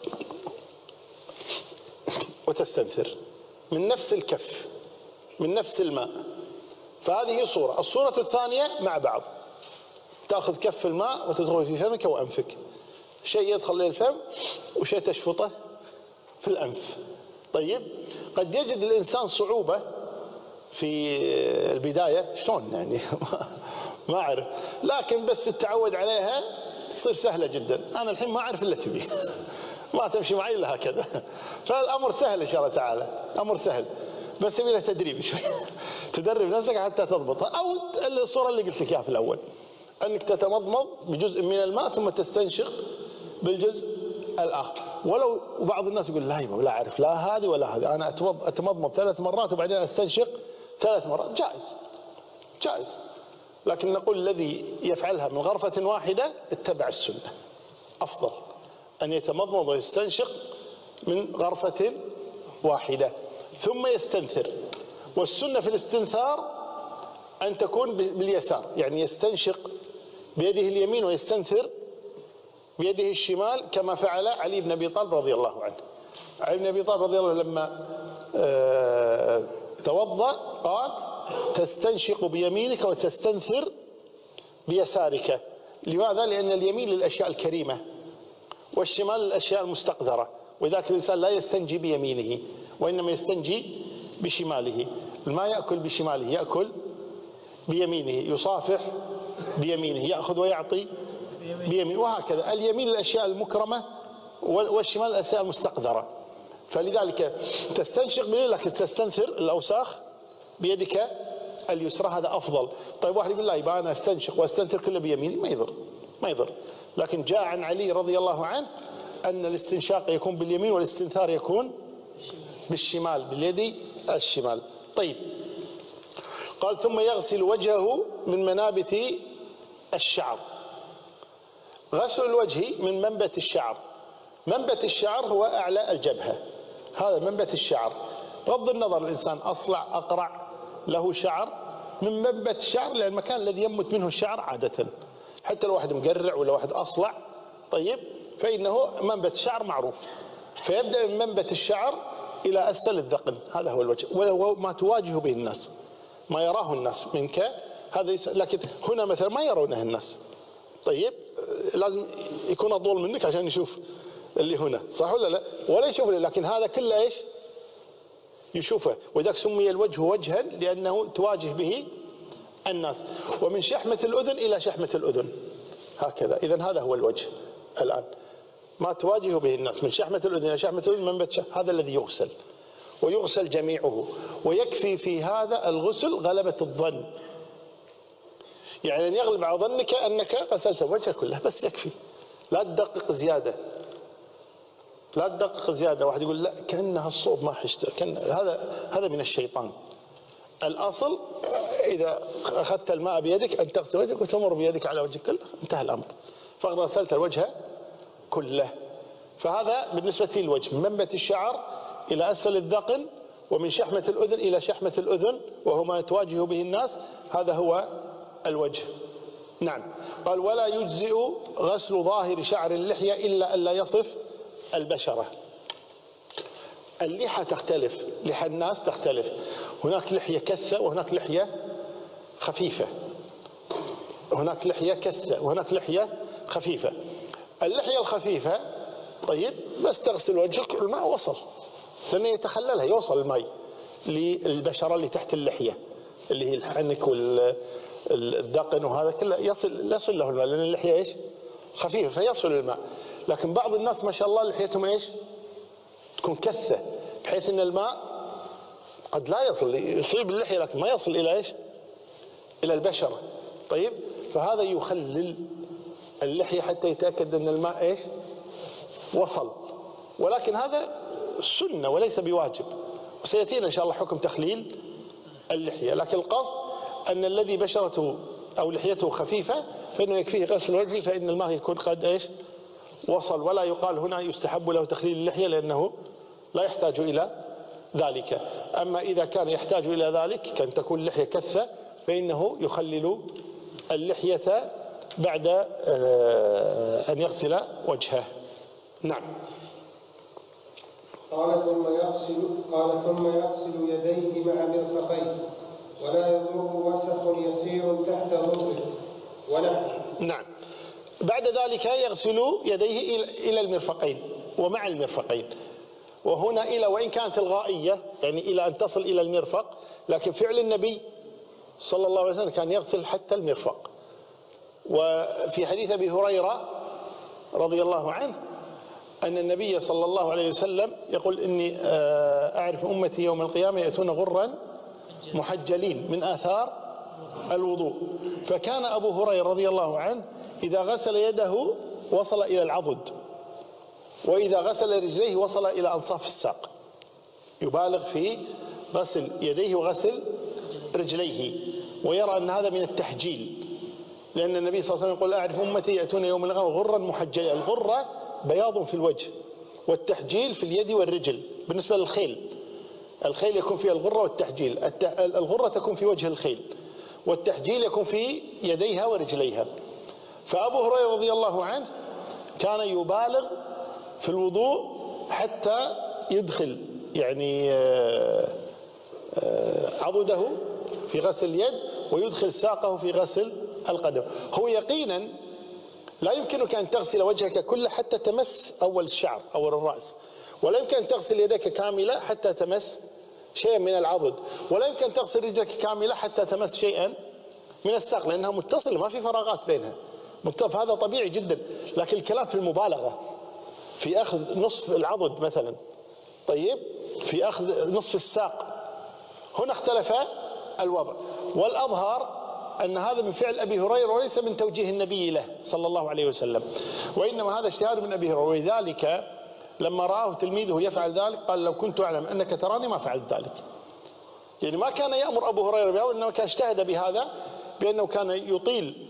وتستنثر من نفس الكف من نفس الماء. فهذه صورة. الصورة الثانية مع بعض، تأخذ كف الماء وتدخل في فمك وأنفك، شيء يدخل للفم وشيء تشفطه في الأنف. طيب، قد يجد الإنسان صعوبة في البداية، شلون يعني ما أعرف، لكن بس التعود عليها تصير سهلة جدا. أنا الحين ما أعرف إلا تبي ما تمشي معي إلا هكذا. فالأمر سهل إن شاء الله تعالى، أمر سهل، بس تبي له تدريب شوي تدرب نفسك حتى تضبطها. أو الصورة اللي قلت لك إياها في الأول، أنك تتمضمض بجزء من الماء ثم تستنشق بالجزء الآخر. ولو بعض الناس يقول لا أعرف لا هذه ولا هذه، أنا أتمضمض 3 مرات وبعدين أستنشق 3 مرات، جائز. لكن نقول الذي يفعلها من غرفة واحدة اتبع السنة، أفضل أن يتمضمض ويستنشق من غرفة واحدة ثم يستنثر. والسنة في الاستنثار أن تكون باليسار، يعني يستنشق بيده اليمين ويستنثر بيده الشمال، كما فعل علي بن أبي طالب رضي الله عنه. علي بن أبي طالب رضي الله عنه لما توضأ قال تستنشق بيمينك وتستنثر بيسارك. لماذا؟ لأن اليمين للأشياء الكريمة والشمال للأشياء المستقذرة، وذاك الإنسان لا يستنجي بيمينه وإنما يستنجي بشماله. ما يأكل بشماله، يأكل بيمينه، يصافح بيمينه، يأخذ ويعطي بيمينه، وهكذا. اليمين للأشياء المكرمة والشمال للأشياء المستقذرة. فلذلك تستنشق بيدك لكن تستنثر الأوساخ بيدك اليسرى، هذا أفضل. طيب واحد يقول لا يبقى أنا استنشق واستنثر كله بيميني، ما يضر. لكن جاء عن علي رضي الله عنه أن الاستنشاق يكون باليمين والاستنثار يكون بالشمال، باليد الشمال. طيب، قال ثم يغسل وجهه من منابت الشعر. غسل الوجه من منبت الشعر. منبت الشعر هو أعلى الجبهة، هذا منبت الشعر. بغض النظر الإنسان أصلع أقرع له شعر، من منبت الشعر لأن المكان الذي ينبت منه الشعر عادة، حتى لو واحد مقرع ولا واحد أصلع طيب فإنه منبت الشعر معروف. فيبدأ من منبت الشعر إلى أسفل الذقن، هذا هو الوجه، وهو ما تواجه به الناس، ما يراه الناس منك، هذا لكن هنا مثلا ما يرونه الناس. طيب لازم يكون أطول منك عشان يشوف اللي هنا، صح ولا لا؟ ولا يشوف، لكن هذا كله إيش يشوفه. وذاك سمي الوجه وجها لأنه تواجه به الناس. ومن شحمة الأذن إلى شحمة الأذن، هكذا. إذن هذا هو الوجه الآن، ما تواجه به الناس من شحمة الأذن إلى شحمة الأذن منبت، هذا الذي يغسل، ويغسل جميعه. ويكفي في هذا الغسل غلبة الظن، يعني أن يغلب على ظنك أنك غسلت وجهك كله، بس يكفي، لا تدقق زيادة، لا تدقق زيادة. واحد يقول لا كأنها الصوب ما حشتر، هذا من الشيطان. الأصل إذا أخذت الماء بيدك أن تغسل وجهك وتمر بيدك على وجهك كله، انتهى الأمر، فقد غسلت الوجه كله. فهذا بالنسبة للوجه، من منبت الشعر إلى أسفل الذقن، ومن شحمة الأذن إلى شحمة الأذن، وهو ما تواجه به الناس، هذا هو الوجه. نعم. قال ولا يجزئ غسل ظاهر شعر اللحية إلا أن لا يصف البشرة. اللحى تختلف، لحى الناس تختلف، هناك لحية كثة وهناك لحية خفيفة، هناك لحية كثة وهناك لحية خفيفة. اللحية الخفيفة طيب بس تغسل وجهك الماء وصل، لأنه يتخللها، يوصل الماء للبشرة اللي تحت اللحية اللي هي الحنك والذقن وهذا كله، يصل له الماء، لأن اللحية إيش خفيفة فيصل الماء. لكن بعض الناس ما شاء الله لحيتهم إيش تكون كثة بحيث أن الماء قد لا يصل باللحية، لكن ما يصل إلى إيش إلى البشرة. طيب فهذا يخلل اللحية حتى يتأكد أن الماء إيش وصل، ولكن هذا سنة وليس بواجب، وسيأتينا إن شاء الله حكم تخليل اللحية. لكن القصد أن الذي بشرته أو لحيته خفيفة فإنه يكفيه غسل وجهه، فإن الماء يكون قد إيش وصل، ولا يقال هنا يستحب له تخليل اللحية لأنه لا يحتاج إلى ذلك. أما إذا كان يحتاج إلى ذلك كان تكون اللحية كثة فإنه يخلل اللحية بعد أن يغسل وجهه. نعم. قال ثم يغسل يديه مع مرفقيه ولا يضره وسخ يسير تحت ظهره ونحوه. نعم. بعد ذلك يغسل يديه إلى المرفقين ومع المرفقين، وهنا إلى وإن كانت الغائية يعني إلى أن تصل إلى المرفق، لكن فعل النبي صلى الله عليه وسلم كان يغسل حتى المرفق. وفي حديث أبي هريرة رضي الله عنه أن النبي صلى الله عليه وسلم يقول إني أعرف أمتي يوم القيامة يأتون غرا محجلين من آثار الوضوء. فكان أبو هريرة رضي الله عنه إذا غسل يده وصل إلى العضد، وإذا غسل رجليه وصل إلى أنصاف الساق، يبالغ في غسل يديه وغسل رجليه، ويرى أن هذا من التحجيل، لأن النبي صلى الله عليه وسلم يقول أعرف أمتي يأتون يوم القيامة غرا محجلين. الغرة بياض في الوجه، والتحجيل في اليد والرجل. بالنسبة للخيل، الخيل يكون فيها الغرة والتحجيل، الغرة تكون في وجه الخيل، والتحجيل يكون في يديها ورجليها. فأبو هريرة رضي الله عنه كان يبالغ في الوضوء حتى يدخل يعني عضده في غسل اليد ويدخل ساقه في غسل القدم. هو يقينا لا يمكنك أن تغسل وجهك كله حتى تمس أول الشعر أو الرأس، ولا يمكن أن تغسل يدك كاملة حتى تمس شيئا من العضد، ولا يمكن أن تغسل رجلك كاملة حتى تمس شيئا من الساق، لأنها متصلة ما في فراغات بينها، هذا طبيعي جدا. لكن الكلام في المبالغة في أخذ نصف العضد مثلا، طيب في أخذ نصف الساق، هنا اختلف الوضع. والأظهر أن هذا من فعل أبي هريرة وليس من توجيه النبي له صلى الله عليه وسلم، وإنما هذا اجتهاد من أبي هريرة. ولذلك لما رآه تلميذه يفعل ذلك قال لو كنت أعلم أنك تراني ما فعلت ذلك. يعني ما كان يأمر أبو هريرة بهذا، إنما كان اجتهد بهذا بأنه كان يطيل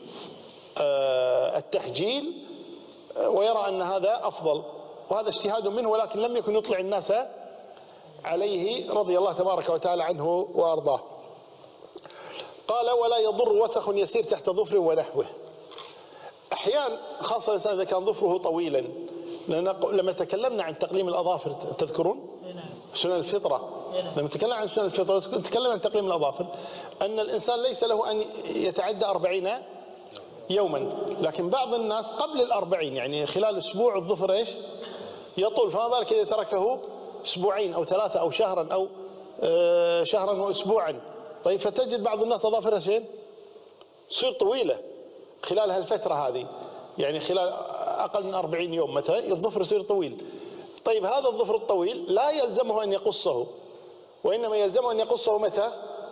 التحجيل ويرى أن هذا أفضل، وهذا اجتهاد منه، ولكن لم يكن يطلع الناس عليه رضي الله تبارك وتعالى عنه وأرضاه. قال ولا يضر وسخ يسير تحت ظفره ونحوه. أحيانا خاصة الإنسان إذا كان ظفره طويلا، لما تكلمنا عن تقليم الأظافر تذكرون سنن الفطرة، لما تكلمنا عن سنن الفطرة تكلمنا عن تقليم الأظافر، أن الإنسان ليس له أن يتعدى 40 يوما، لكن بعض الناس قبل 40 يعني خلال أسبوع الظفر إيش يطول، فما بالك إذا تركه أسبوعين أو 3 أو شهرا أو شهرا وأسبوعا. طيب فتجد بعض الناس أظافرها شيء تصير طويلة خلال هالفترة هذه، يعني خلال أقل من 40 يوم مثلا الظفر يصير طويل. طيب هذا الظفر الطويل لا يلزمه أن يقصه، وإنما يلزمه أن يقصه متى؟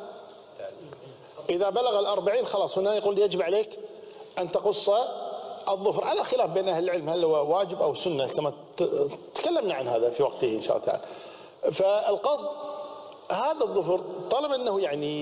إذا بلغ 40 خلاص هنا يقول يجب عليك أن تقص الظفر، على خلاف بين أهل العلم هل هو واجب أو سنة كما تكلمنا عن هذا في وقته إن شاء الله تعالى. فالقصد هذا الظفر طالما أنه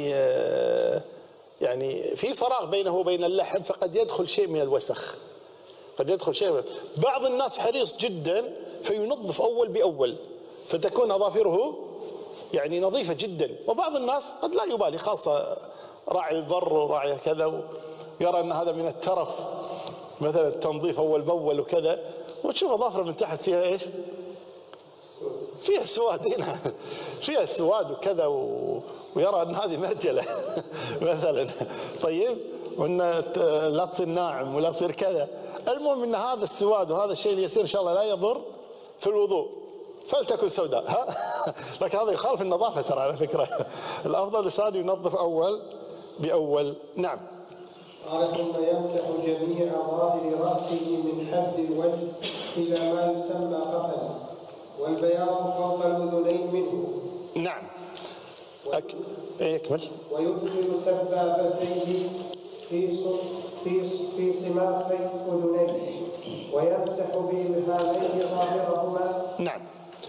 يعني في فراغ بينه وبين اللحم فقد يدخل شيء من الوسخ، قد يدخل شيء. بعض الناس حريص جدا فينظف أول بأول فتكون أظافره يعني نظيفة جدا، وبعض الناس قد لا يبالي، خاصة راعي البر وراعي كذا ويرى أن هذا من الترف مثلا التنظيف أول بأول وكذا، وتشوف أظافره من تحت فيها إيش؟ فيها سواد هنا، فيها سواد وكذا ويرى أن هذه مرجلة مثلا. طيب وأن لا تصير ناعم ولا تصير كذا. المهم أن هذا السواد وهذا الشيء اللي يصير إن شاء الله لا يضر في الوضوء، فلتكن سوداء لكن هذا يخالف النظافة ترى على فكرة. الأفضل الإنسان ينظف أول بأول. نعم. قال ثم يمسح جميع ظاهر رأسه من حد الوجه إلى ما يسمى قفل، والبياض فوق الأذنين منه. نعم. يكمل. ويدخل سبابتيه في صماخي أذنيه ويمسح بإبهاميه ظاهرهما. نعم.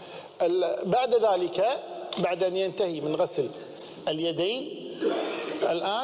بعد ذلك، بعد أن ينتهي من غسل اليدين، الآن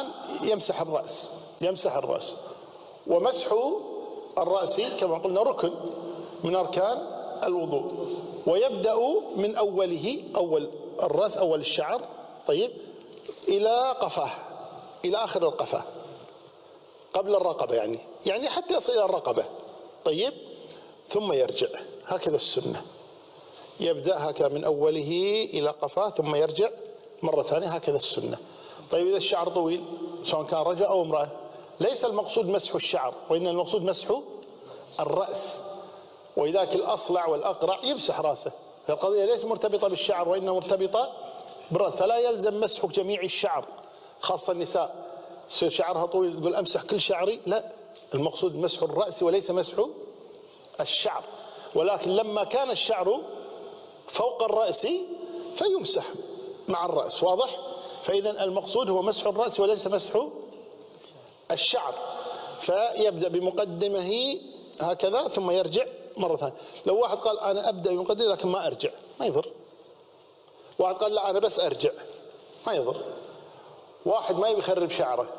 يمسح الرأس. ومسح الرأس كما قلنا ركن من أركان الوضوء، ويبدأ من أوله، أول الرأس، أول الشعر، طيب، إلى قفاه، إلى آخر القفاه، قبل الرقبة، يعني حتى يصل إلى الرقبة، طيب، ثم يرجع. هكذا السنة، يبدأ هكذا من أوله إلى قفاه ثم يرجع مرة ثانية، هكذا السنة. طيب، إذا الشعر طويل سواء كان رجل أو امرأة، ليس المقصود مسح الشعر، وإنما المقصود مسح الرأس. وإذاك الأصلع والأقرع يمسح رأسه، فالقضية ليس مرتبطة بالشعر وإنما مرتبطة بالرأس، فلا يلزم مسح جميع الشعر، خاصة النساء يصير شعرها طويل تقول أمسح كل شعري، لا، المقصود مسح الرأس وليس مسح الشعر. ولكن لما كان الشعر فوق الرأس فيمسح مع الرأس، واضح؟ فإذا المقصود هو مسح الرأس وليس مسح الشعر. فيبدأ بمقدمه هكذا ثم يرجع مرة ثانية. لو واحد قال أنا أبدأ بمقدمه لكن ما أرجع، ما يضر. واحد قال لا أنا بس أرجع، ما يضر. واحد ما يبي يخرب شعره،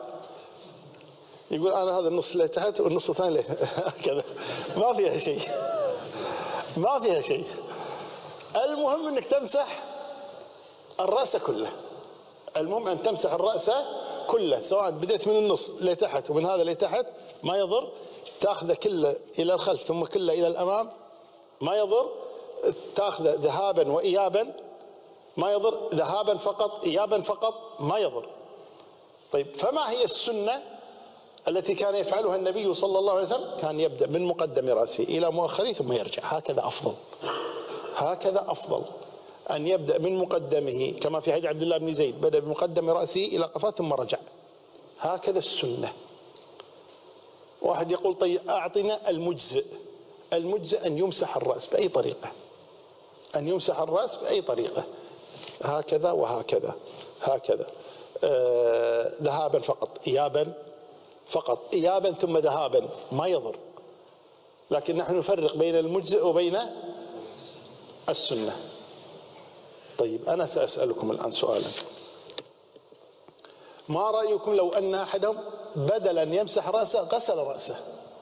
يقول أنا هذا النص اللي تحت والنص الثاني هكذا، ما فيها شيء، ما فيها شيء. المهم أنك تمسح الرأس كله، المهم أن تمسح الرأس كله، سواء بدأت من النص لتحت ومن هذا لتحت ما يضر، تأخذ كله إلى الخلف ثم كله إلى الأمام ما يضر، تأخذ ذهابا وإيابا ما يضر، ذهابا فقط إيابا فقط ما يضر. طيب، فما هي السنة التي كان يفعلها النبي صلى الله عليه وسلم؟ كان يبدأ من مقدم رأسه إلى مؤخره ثم يرجع، هكذا أفضل، هكذا أفضل أن يبدأ من مقدمه، كما في حديث عبد الله بن زيد بدأ بمقدم رأسه إلى قفاه ثم رجع، هكذا السنة. واحد يقول طيب أعطنا المجزئ. المجزئ أن يمسح الرأس بأي طريقة، أن يمسح الرأس بأي طريقة، هكذا وهكذا، هكذا، ذهابا فقط، إيابا فقط، إيابا ثم ذهابا، ما يضر. لكن نحن نفرق بين المجزئ وبين السنة. طيب، أنا سأسألكم الآن سؤالا، ما رأيكم لو أن أحدهم بدلا أن يمسح رأسه غسل رأسه،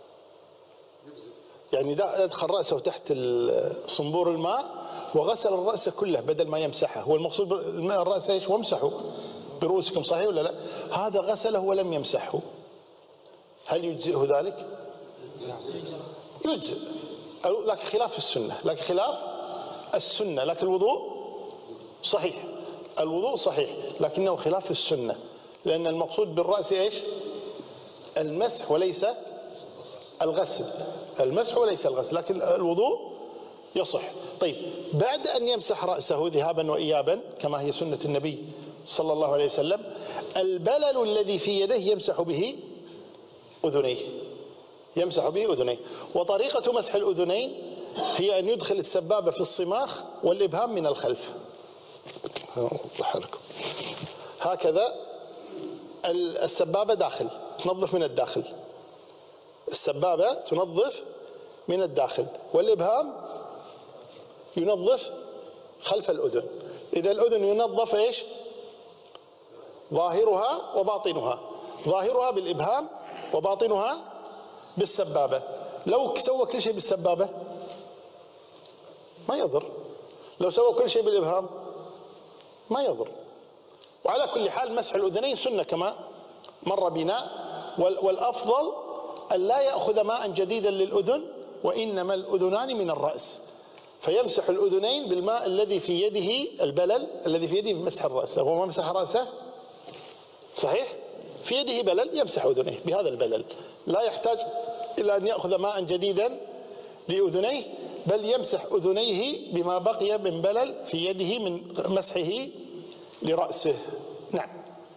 يعني أدخل رأسه تحت صنبور الماء وغسل الرأس كله بدل ما يمسحه؟ هو المقصود بالماء الرأس إيش؟ وامسحوا برؤوسكم، صحيح ولا لا؟ هذا غسله ولم يمسحه، هل يجزئه ذلك؟ يجزئ، لكن خلاف السنة، لكن خلاف السنة. لكن الوضوء صحيح، الوضوء صحيح، لكنه خلاف السنة، لأن المقصود بالرأس إيش؟ المسح وليس الغسل، المسح وليس الغسل، لكن الوضوء يصح. طيب، بعد أن يمسح رأسه ذهابا وإيابا كما هي سنة النبي صلى الله عليه وسلم، البلل الذي في يده يمسح به أذنيه، يمسح به أذنيه. وطريقة مسح الأذنين هي أن يدخل السبابة في الصماخ والإبهام من الخلف، هكذا، السبابة داخل، تنظف من الداخل، السبابة تنظف من الداخل، والإبهام ينظف خلف الأذن. إذا الأذن ينظف إيش؟ ظاهرها وباطنها، ظاهرها بالإبهام وباطنها بالسبابة. لو سوى كل شيء بالسبابة ما يضر، لو سوى كل شيء بالإبهام ما يضر. وعلى كل حال مسح الأذنين سنة كما مر بنا، والأفضل أن لا يأخذ ماء جديدا للأذن، وإنما الأذنان من الرأس، فيمسح الأذنين بالماء الذي في يده، البلل الذي في يده في مسح الرأس. هو ما مسح رأسه صحيح، في يده بلل، يمسح أذنيه بهذا البلل، لا يحتاج إلى أن يأخذ ماء جديدا لأذنيه، بل يمسح أذنيه بما بقي من بلل في يده من مسحه لرأسه. نعم.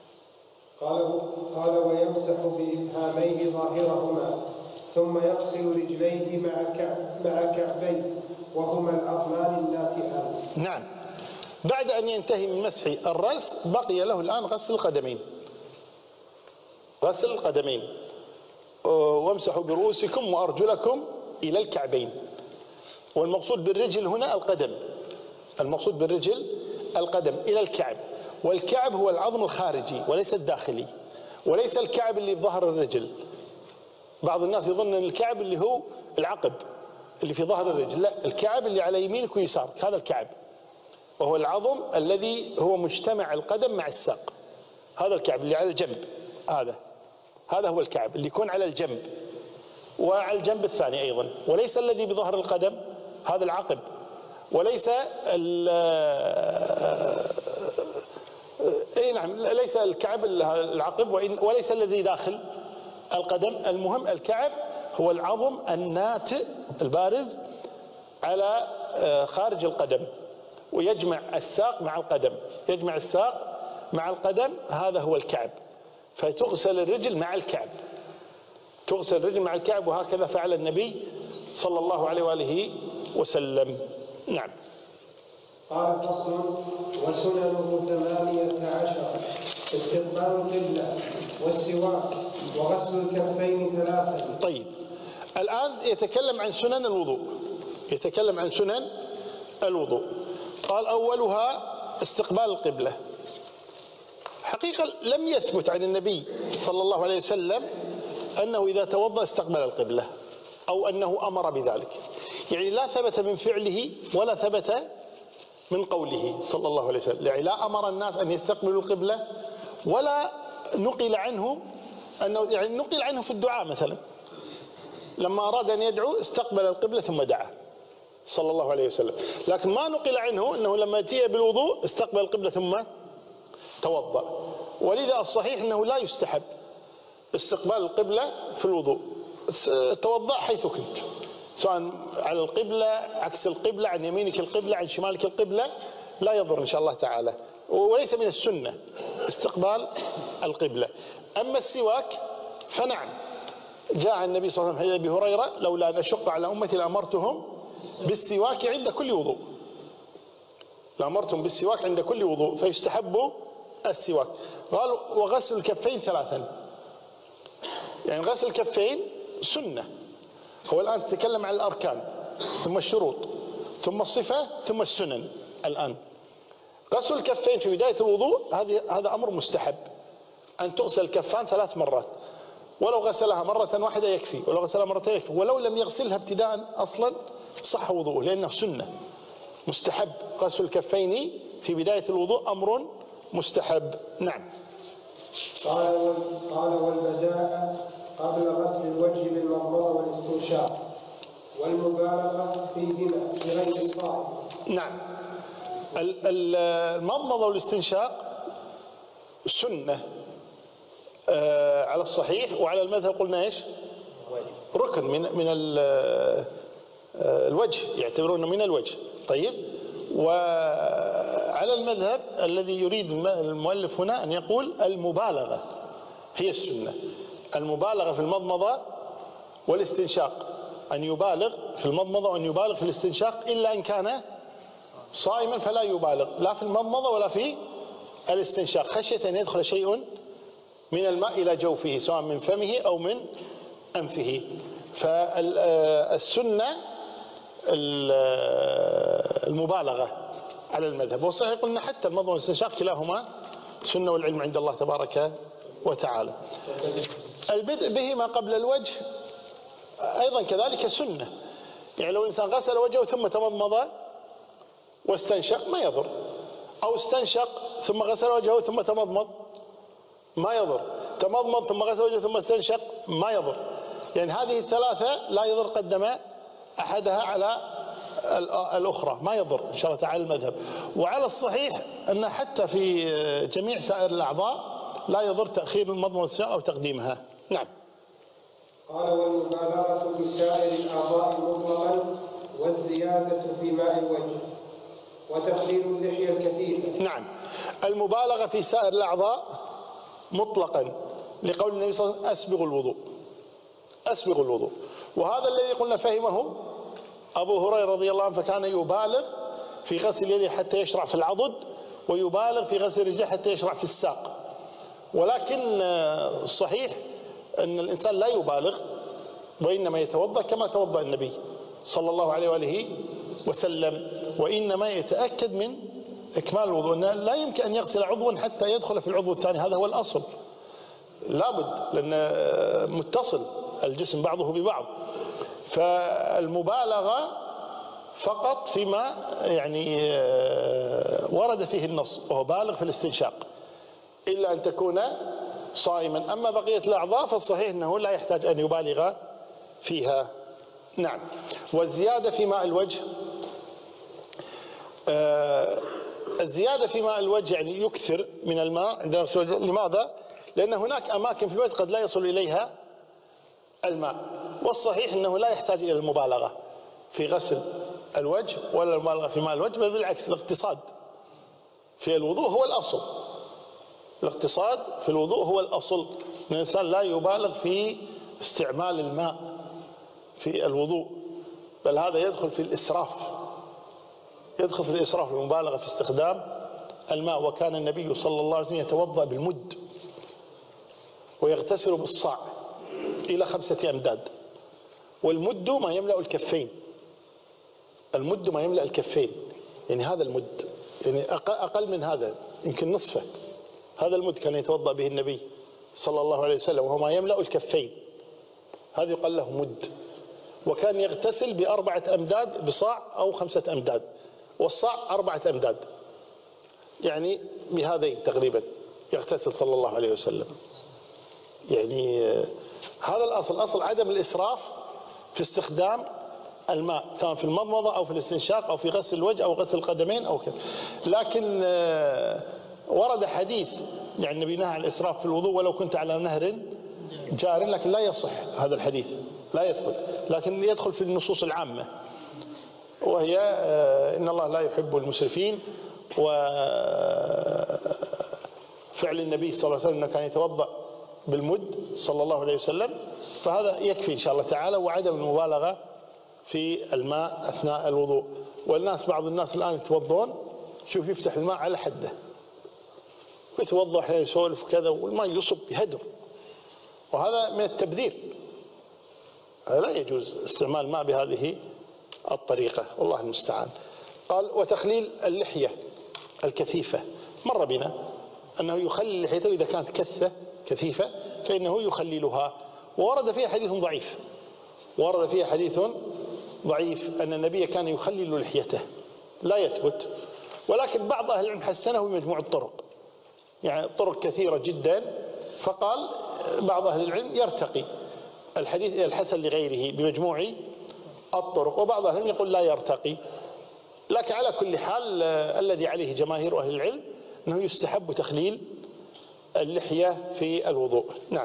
قال ويمسح بإبهاميه ظاهرهما، ثم يغسل رجليه مع كعبيه وهما الأقمان الناتئان. نعم. بعد أن ينتهي من مسح الرأس بقي له الآن غسل القدمين، غسل القدمين، وامسحوا برؤوسكم وأرجلكم إلى الكعبين. والمقصود بالرجل هنا القدم، المقصود بالرجل القدم إلى الكعب، والكعب هو العظم الخارجي وليس الداخلي، وليس الكعب اللي بظهر الرجل. بعض الناس يظن أن الكعب اللي هو العقب اللي في ظهر الرجل، لا، الكعب اللي على يمينك ويسارك هذا الكعب، وهو العظم الذي هو مجتمع القدم مع الساق، هذا الكعب اللي على الجنب، هذا هو الكعب اللي يكون على الجنب وعلى الجنب الثاني أيضا، وليس الذي بظهر القدم هذا العقب، وليس نعم، ليس الكعب العقب، وليس الذي داخل القدم. المهم الكعب هو العظم الناتئ البارز على خارج القدم، ويجمع الساق مع القدم، يجمع الساق مع القدم، هذا هو الكعب. فتغسل الرجل مع الكعب، تغسل الرجل مع الكعب، وهكذا فعل النبي صلى الله عليه وآله وسلم. نعم. قال فصل: وسننه 18: استقبال القبلة، والسواك، وغسل الكفين 3. طيب، الآن يتكلم عن سنن الوضوء، يتكلم عن سنن الوضوء. قال: أولها استقبال القبلة. حقيقة لم يثبت عن النبي صلى الله عليه وسلم أنه إذا توضأ استقبل القبلة أو أنه أمر بذلك، يعني لا ثبت من فعله ولا ثبت من قوله صلى الله عليه وسلم، يعني لا أمر الناس أن يستقبلوا القبلة، ولا نقل عنه أنه، يعني نقل عنه في الدعاء مثلا لما أراد أن يدعو استقبل القبلة ثم دعا صلى الله عليه وسلم، لكن ما نقل عنه أنه لما جاء بالوضوء استقبل القبلة ثم توضأ. ولذا الصحيح أنه لا يستحب استقبال القبلة في الوضوء، توضأ حيث كنت، سواء على القبلة، عكس القبلة، عن يمينك القبلة، عن شمالك القبلة، لا يضر إن شاء الله تعالى، وليس من السنة استقبال القبلة. أما السواك فنعم، جاء النبي صلى الله عليه وسلم حديث أبي هريرة: لولا أن أشق على أمتي لأمرتهم بالسواك عند كل وضوء، لأمرتهم بالسواك عند كل وضوء، فيستحب السواك. قال: وغسل الكفين 3، يعني غسل الكفين سنة. هو الآن تتكلم عن الأركان ثم الشروط ثم الصفة ثم السنن. الآن غسل الكفين في بداية الوضوء هذا أمر مستحب، أن تغسل الكفان 3 مرات، ولو غسلها مرة واحدة يكفي، ولو غسلها مرتين يكفي، ولو لم يغسلها ابتداء أصلا صح وضوءه، لأنه سنة مستحب. غسل الكفين في بداية الوضوء أمر مستحب. نعم. قال: والبداءة قبل غسل الوجه بالمضمضة والاستنشاق، والمبالغة فيهما بغير الصائم. نعم. المضمضة والاستنشاق سنة على الصحيح، وعلى المذهب قلنا ايش؟ ركن من الوجه، يعتبرونه من الوجه. طيب، وعلى المذهب الذي يريد المؤلف هنا أن يقول المبالغة هي السنة، المبالغة في المضمضة والاستنشاق، أن يبالغ في المضمضة وأن يبالغ في الاستنشاق، إلا إن كان صائما فلا يبالغ لا في المضمضة ولا في الاستنشاق، خشية أن يدخل شيء من الماء إلى جوفه سواء من فمه أو من أنفه. فالسنة المبالغة على المذهب، والصحيح قلنا حتى المضمضة والاستنشاق كلاهما سنة، والعلم عند الله تبارك وتعالى. البدء بهما قبل الوجه أيضا كذلك سنة، يعني لو الإنسان غسل وجهه ثم تمضمض واستنشق ما يضر، أو استنشق ثم غسل وجهه ثم تمضمض ما يضر، تمضمض ثم غسل وجهه ثم استنشق ما يضر، يعني هذه الثلاثة لا يضر قدم أحدها على الأخرى، ما يضر إن شاء الله تعالى المذهب. وعلى الصحيح أن حتى في جميع سائر الأعضاء لا يضر تأخير المضمضة أو تقديمها. نعم. قال: والمبالغة في سائر الأعضاء مطلقا، والزيادة في ماء الوجه، وتخليل اللحية الكثيرة. نعم، المبالغة في سائر الأعضاء مطلقا، لقول النبي صلى الله عليه وسلم: أسبغ الوضوء، أسبغ الوضوء. وهذا الذي قلنا فهمه أبو هريرة رضي الله عنه، فكان يبالغ في غسل يده حتى يشرع في العضد، ويبالغ في غسل رجله حتى يشرع في الساق، ولكن الصحيح أن الإنسان لا يبالغ، وإنما يتوضأ كما توضأ النبي صلى الله عليه وآله وسلم، وإنما يتأكد من إكمال الوضوء. لا يمكن أن يغسل عضوا حتى يدخل في العضو الثاني، هذا هو الأصل، لابد، لأن متصل الجسم بعضه ببعض. فالمبالغة فقط فيما يعني ورد فيه النص، وهو بالغ في الاستنشاق، إلا أن تكون صائما. أما بقية الأعضاء فالصحيح أنه لا يحتاج أن يبالغ فيها. نعم. والزيادة في ماء الوجه، الزيادة في ماء الوجه يعني يكثر من الماء عند الرسول. لماذا؟ لأن هناك أماكن في الوجه قد لا يصل إليها الماء، والصحيح أنه لا يحتاج إلى المبالغة في غسل الوجه ولا المبالغة في ماء الوجه، بل بالعكس، الاقتصاد في الوضوء هو الأصل. الاقتصاد في الوضوء هو الأصل، الإنسان لا يبالغ في استعمال الماء في الوضوء، بل هذا يدخل في الإسراف، يدخل في الإسراف والمبالغة في استخدام الماء. وكان النبي صلى الله عليه وسلم يتوضأ بالمد ويغتسل بالصاع إلى 5 أمداد، والمد ما يملأ الكفين، المد ما يملأ الكفين، يعني هذا المد، يعني أقل من هذا يمكن نصفه، هذا المد كان يتوضأ به النبي صلى الله عليه وسلم، وهو ما يملأ الكفين، هذا يقال له مد. وكان يغتسل ب4 أمداد بصاع أو 5 أمداد، والصاع 4 أمداد، يعني بهذين تقريبا يغتسل صلى الله عليه وسلم. يعني هذا الأصل، أصل عدم الإسراف في استخدام الماء، سواء في المضمضة أو في الاستنشاق أو في غسل الوجه أو غسل القدمين أو كذا. لكن ورد حديث يعني النبي نهى عن الإسراف في الوضوء ولو كنت على نهر جار، لكن لا يصح هذا الحديث، لا يدخل، لكن يدخل في النصوص العامة، وهي إن الله لا يحب المسرفين، وفعل النبي صلى الله عليه وسلم كان يتوضأ بالمد صلى الله عليه وسلم، فهذا يكفي إن شاء الله تعالى، وعدم المبالغة في الماء أثناء الوضوء. والناس، بعض الناس الآن يتوضون، شوف يفتح الماء على حده يتوضأ حين يسولف وكذا، والماء يصب بهدر، وهذا من التبذير، هذا لا يجوز استعمال الماء بهذه الطريقة، والله المستعان. قال وتخليل اللحية الكثيفة، مر بنا أنه يخلل لحيته إذا كانت كثيفة فإنه يخللها، وورد فيها حديث ضعيف، ورد فيها حديث ضعيف أن النبي كان يخلل لحيته، لا يثبت، ولكن بعض أهل العلم حسنه بمجموع الطرق، يعني طرق كثيرة جدا، فقال بعض أهل العلم يرتقي الحديث إلى الحسن لغيره بمجموع الطرق، وبعض أهل العلم يقول لا يرتقي. لكن على كل حال الذي عليه جماهير أهل العلم أنه يستحب تخليل اللحية في الوضوء. نعم.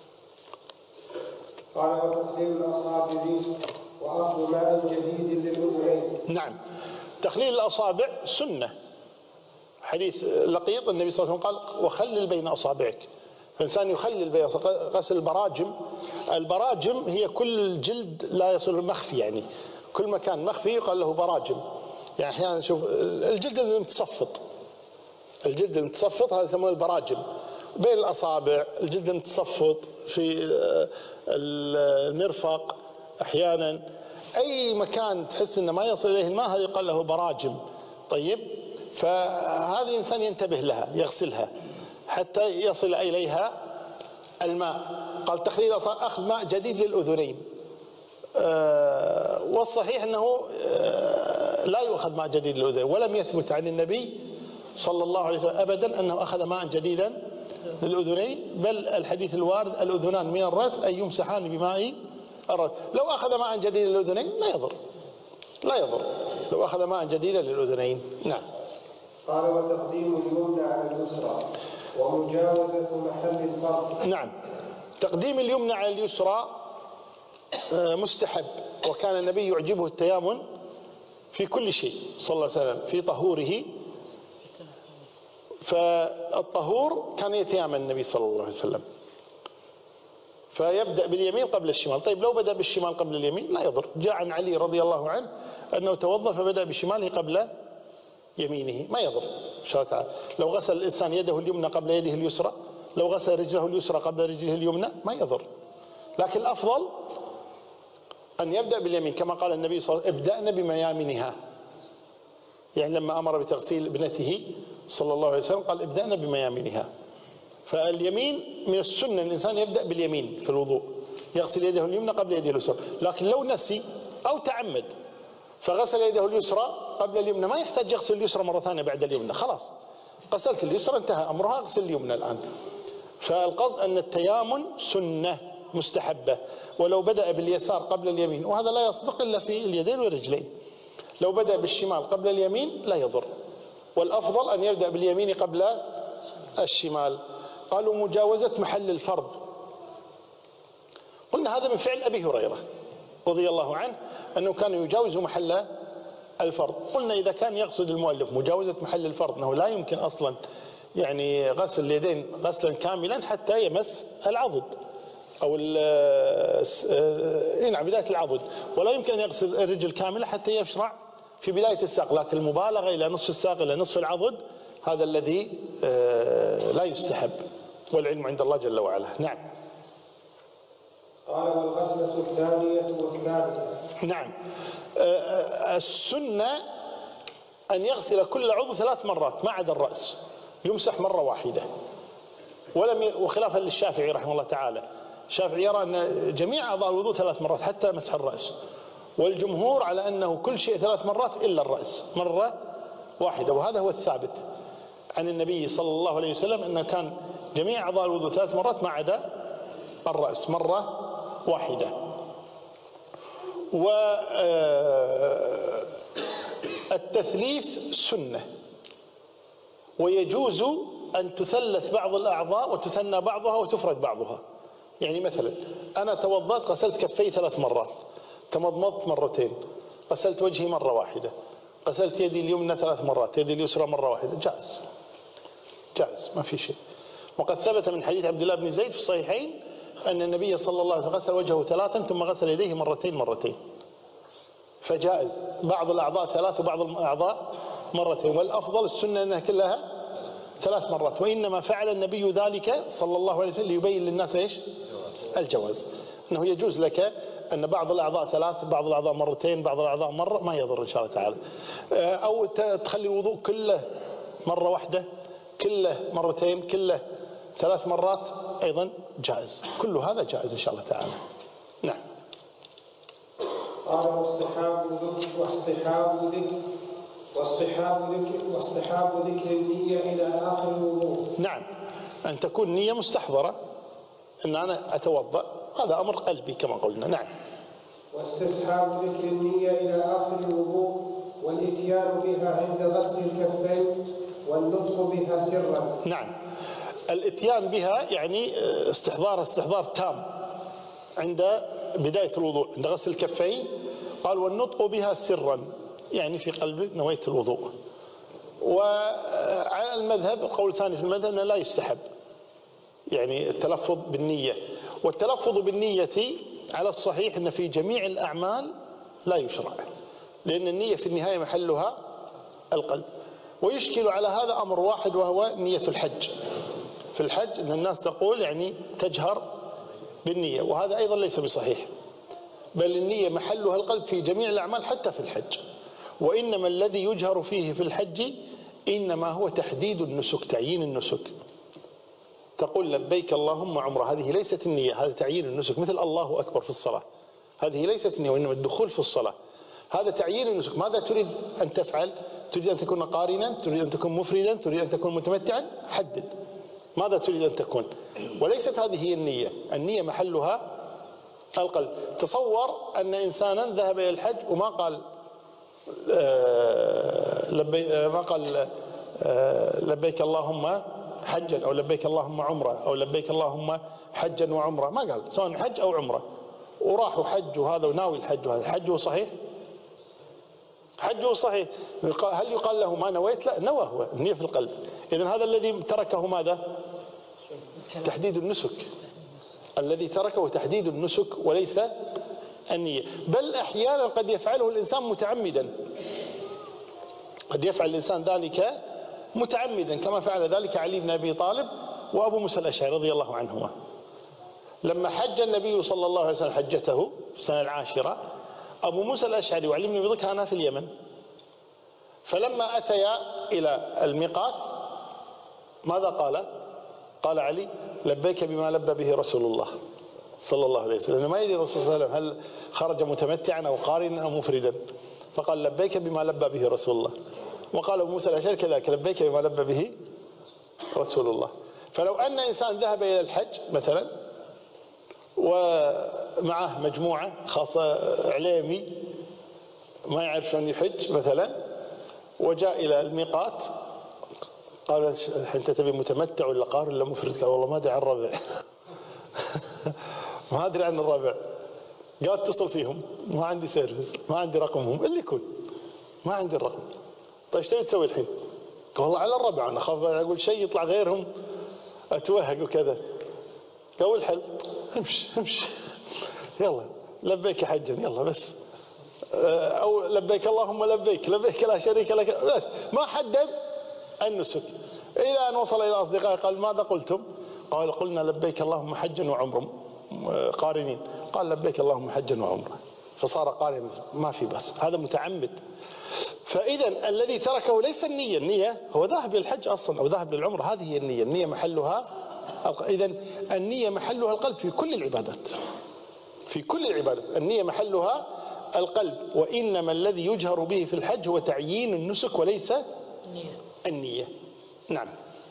قال وتخليل الأصابع وأخذ ماء جديد للأذنين. نعم، تخليل الأصابع سنة، حديث لقيط النبي صلى الله عليه وسلم قال وخلل بين أصابعك، فالإنسان يخلل بين غسل البراجم. البراجم هي كل جلد لا يصل مخفي، يعني كل مكان مخفي يقال له براجم. يعني أحيانا شوف الجلد المتصفط، الجلد المتصفط هذا يسمونه البراجم، بين الأصابع الجلد المتصفط في المرفق، أحيانا أي مكان تحس أنه ما يصل إليه الماء هذا يقال له براجم. طيب، فهذا الإنسان ينتبه لها، يغسلها حتى يصل إليها الماء. قال تخليل أخذ ماء جديد للأذنين، والصحيح أنه لا يؤخذ ماء جديد للأذنين، ولم يثبت عن النبي صلى الله عليه وسلم أبدا أنه أخذ ماء جديدا للأذنين، بل الحديث الوارد الأذنان من الرث أي يمسحان بماء الرث. لو أخذ ماء جديدا للأذنين لا يضر، لا يضر لو أخذ ماء جديدا للأذنين. نعم. قال وتقديم اليمنى على اليسرى ومجاوزة محل الفرق. نعم، تقديم اليمنى على اليسرى مستحب، وكان النبي يعجبه التيامن في كل شيء صلى الله عليه وسلم، في طهوره، فالطهور كان يتيامن النبي صلى الله عليه وسلم، فيبدأ باليمين قبل الشمال. طيب لو بدأ بالشمال قبل اليمين لا يضر، جاء عن علي رضي الله عنه أنه توضأ فبدأ بشماله قبل يمينه، ما يضر إن شاء الله تعالى. لو غسل الإنسان يده اليمنى قبل يده اليسرى لو غسل رجله اليسرى قبل رجله اليمنى ما يضر، لكن الأفضل أن يبدأ باليمين كما قال النبي صلى الله عليه وسلم ابدأنا بميامنها، يعني لما أمر بتغسيل ابنته صلى الله عليه وسلم قال ابدأنا بميامنها. فاليمين من السنة الإنسان يبدأ باليمين في الوضوء، يغسل يده اليمنى قبل يده اليسرى. لكن لو نسي أو تعمد فغسل يده اليسرى قبل اليمنى ما يحتاج يغسل اليسرى مرة ثانية بعد اليمنى، خلاص غسلت اليسرى انتهى أمرها، اغسل اليمنى الآن. فالقصد أن التيامن سنة مستحبة، ولو بدأ باليسار قبل اليمين، وهذا لا يصدق إلا في اليدين والرجلين، لو بدأ بالشمال قبل اليمين لا يضر، والأفضل أن يبدأ باليمين قبل الشمال. قالوا مجاوزة محل الفرض، قلنا هذا من فعل أبي هريرة رضي الله عنه أنه كان يجاوز محل الفرض. قلنا إذا كان يقصد المؤلف مجاوزة محل الفرض أنه لا يمكن أصلا يعني غسل اليدين غسلا كاملا حتى يمس العضد أو نعم بداية العضد، ولا يمكن أن يغسل الرجل كاملة حتى يشرع في بداية الساق، لكن المبالغة إلى نصف الساق إلى نصف العضد هذا الذي لا يستحب، والعلم عند الله جل وعلا. نعم. قال والغسلة الثانية والثالثة. نعم. السنة أن يغسل كل عضو 3 مرات ما عدا الرأس، يمسح مرة واحدة، وخلافا للشافعي رحمه الله تعالى، الشافعي يرى أن جميع أعضاء الوضوء 3 مرات حتى مسح الرأس، والجمهور على أنه كل شيء 3 مرات إلا الرأس مرة واحدة، وهذا هو الثابت عن النبي صلى الله عليه وسلم أنه كان جميع أعضاء الوضوء 3 مرات ما عدا الرأس مرة واحدة. والتثليث سنة، ويجوز أن تثلث بعض الأعضاء وتثنى بعضها وتفرد بعضها. يعني مثلا أنا توضأت غسلت كفي 3 مرات، تمضمضت مرتين، غسلت وجهي مرة واحدة، غسلت يدي اليمنى 3 مرات، يدي اليسرى مرة واحدة، جائز ما في شيء. وقد ثبت من حديث عبد الله بن زيد في الصحيحين أن النبي صلى الله عليه وسلم غسل وجهه 3 ثم غسل يديه مرتين، فجائز بعض الأعضاء 3 وبعض الأعضاء مرتين، والأفضل السنة أنها كلها 3 مرات، وإنما فعل النبي ذلك صلى الله عليه وسلم ليبين للناس إيش؟ الجواز، أنه يجوز لك أن بعض الأعضاء 3 بعض الأعضاء مرتين بعض الأعضاء مرة، ما يضر إن شاء الله تعالى. أو تخلي الوضوء كله مرة واحدة، كله مرتين، كله 3 مرات، أيضا جائز، كل هذا جائز إن شاء الله تعالى. نعم. قال واصطحاب ذكر النية إلى آخر الوضوء. نعم، أن تكون نية مستحضرة أن أنا أتوضأ، هذا أمر قلبي كما قلنا. نعم. واستصحاب ذكر النية إلى آخر الوضوء والإتيان بها عند غسل الكفين والنطق بها سرا. نعم، الإتيان بها يعني استحضار تام عند بداية الوضوء، عند غسل الكفين. قال والنطق بها سرا، يعني في قلب نوية الوضوء. وعلى المذهب القول الثاني في المذهب أنه لا يستحب يعني التلفظ بالنية، والتلفظ بالنية على الصحيح أن في جميع الأعمال لا يشرع، لأن النية في النهاية محلها القلب. ويشكل على هذا أمر واحد وهو نية الحج. في الحج أن الناس تقول يعني تجهر بالنية، وهذا أيضا ليس بصحيح، بل النية محلها القلب في جميع الأعمال حتى في الحج. وإنما الذي يجهر فيه في الحج إنما هو تحديد النسك، تعيين النسك. تقول لبيك اللهم عمرة، هذه ليست النية، هذا تعيين النسك، مثل الله أكبر في الصلاة، هذه ليست النية وإنما الدخول في الصلاة، هذا تعيين النسك. ماذا تريد أن تفعل؟ تريد أن تكون قارنا؟ تريد أن تكون مفردا؟ تريد أن تكون متمتعا؟ حدد ماذا تريد أن تكون، وليست هذه هي النية. النية محلها القلب. تصور أن إنسانا ذهب إلى الحج وما قال لبيك اللهم حجا أو لبيك اللهم عمرة أو لبيك اللهم حجا وعمرة، ما قال، سواء حج أو عمرة، وراحوا حج وهذا وناوي الحج وهذا، حجه صحيح؟ حجه صحيح. هل يقال له ما نويت؟ لا، نوى، هو النية في القلب. إذن هذا الذي تركه ماذا؟ تحديد النسك. الذي تركه تحديد النسك وليس النية. بل أحيانا قد يفعله الإنسان متعمدا، قد يفعل الإنسان ذلك متعمدا، كما فعل ذلك علي بن أبي طالب وأبو موسى الأشعري رضي الله عنهما. لما حج النبي صلى الله عليه وسلم حجته في السنة العاشرة، أبو موسى الأشعري وعلي بن أبي طالب كانا في اليمن، فلما أتيا إلى الميقات ماذا قال؟ قال علي: لبيك بما لبى به رسول الله صلى الله عليه وسلم. ما يدري الرسول صلى الله عليه وسلم هل خرج متمتعا أو قارنا أو مفردا، فقال: لبيك بما لبى به رسول الله. وقال أبو موسى الأشعري كذلك: لبيك بما لبى به رسول الله. فلو أن إنسان ذهب إلى الحج مثلا ومعه مجموعة خاصة عليمي ما يعرف شلون يحج مثلا، وجاء إلى الميقات قال: أنت تبي متمتع ولا قارن ولا مفرد؟ قال: والله ما أدري عن الربع ما أدري عن الربع. قال: اتصل فيهم، ما عندي سيرفيس، ما عندي رقمهم، اللي يكون ما عندي الرقم. طيب ايش تبي تسوي الحين؟ قال: والله على الربع، أنا أخاف أقول شيء يطلع غيرهم أتوهق وكذا. قال: الحل امشي يلا لبيك حجا، يلا بس، أو لبيك اللهم لبيك لا شريك لك، بس ما حدد النسك. إذا أن وصل إلى أصدقائه قال: ماذا قلتم؟ قال: قلنا لبيك اللهم حجا وعمرا قارنين. قال: لبيك اللهم حجا وعمرا، فصار قارن، ما في بس، هذا متعمد. فإذا الذي تركه ليس النية هو ذاهب للحج أصلا أو ذاهب للعمرة، هذه هي النية محلها. إذا النية محلها القلب في كل العبادات، النية محلها القلب. وإنما الذي يجهر به في الحج هو تعيين النسك وليس النية. نعم.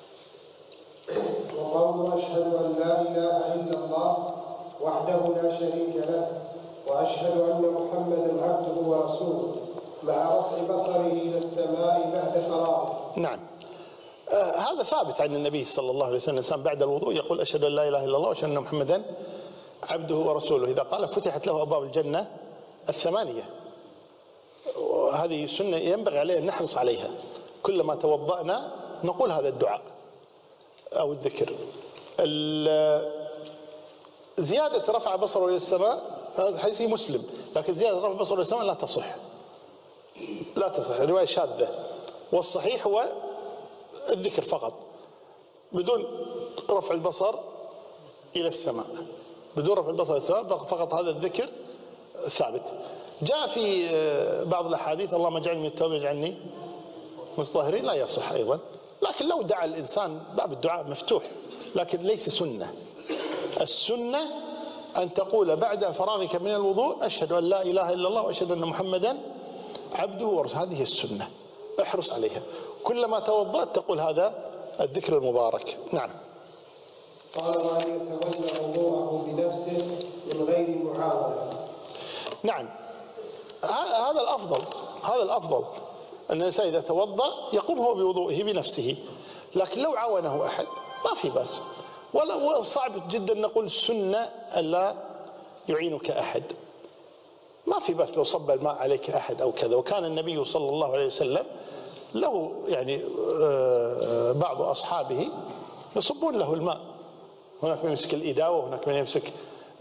وقول: أشهد أن لا إله إلا الله وحده لا شريك له وأشهد أن محمدا عبده ورسوله، مع رفع بصره إلى السماء بعد فراغه. نعم. هذا ثابت عن النبي صلى الله عليه وسلم، الإنسان بعد الوضوء يقول: أشهد أن لا إله إلا الله وأشهد أن محمدا عبده ورسوله. إذا قال فتحت له أبواب الجنة 8. وهذه سنة ينبغي عليه أن نحرص عليها، كلما توضأنا نقول هذا الدعاء أو الذكر. زيادة رفع بصره إلى السماء هذا حديث مسلم، لكن زيادة رفع بصره إلى السماء لا تصح، رواية شاذة. والصحيح هو الذكر فقط بدون رفع البصر إلى السماء، فقط هذا الذكر ثابت. جاء في بعض الأحاديث: اللهم اجعلني من التوابين واجعلني من الطاهرين، لا يصح أيضا. لكن لو دعا الإنسان باب الدعاء مفتوح، لكن ليس سنة. السنة أن تقول بعد فراغك من الوضوء: أشهد أن لا إله إلا الله وأشهد أن محمدا عبده ورسوله. هذه السنة، احرص عليها. كلما توضأت تقول هذا الذكر المبارك. نعم. قال: وأن يتولى وضوءه بنفسه من غير معاونة. نعم، هذا الأفضل أن الإنسان إذا توضأ يقوم هو بوضوئه بنفسه، لكن لو عاونه أحد ما في بأس. ولا صعب جدا نقول السنة ألا يعينك أحد، ما في بأس لو صب الماء عليك أحد أو كذا. وكان النبي صلى الله عليه وسلم له يعني بعض أصحابه يصبون له الماء، هناك من يمسك الإداوة وهناك من يمسك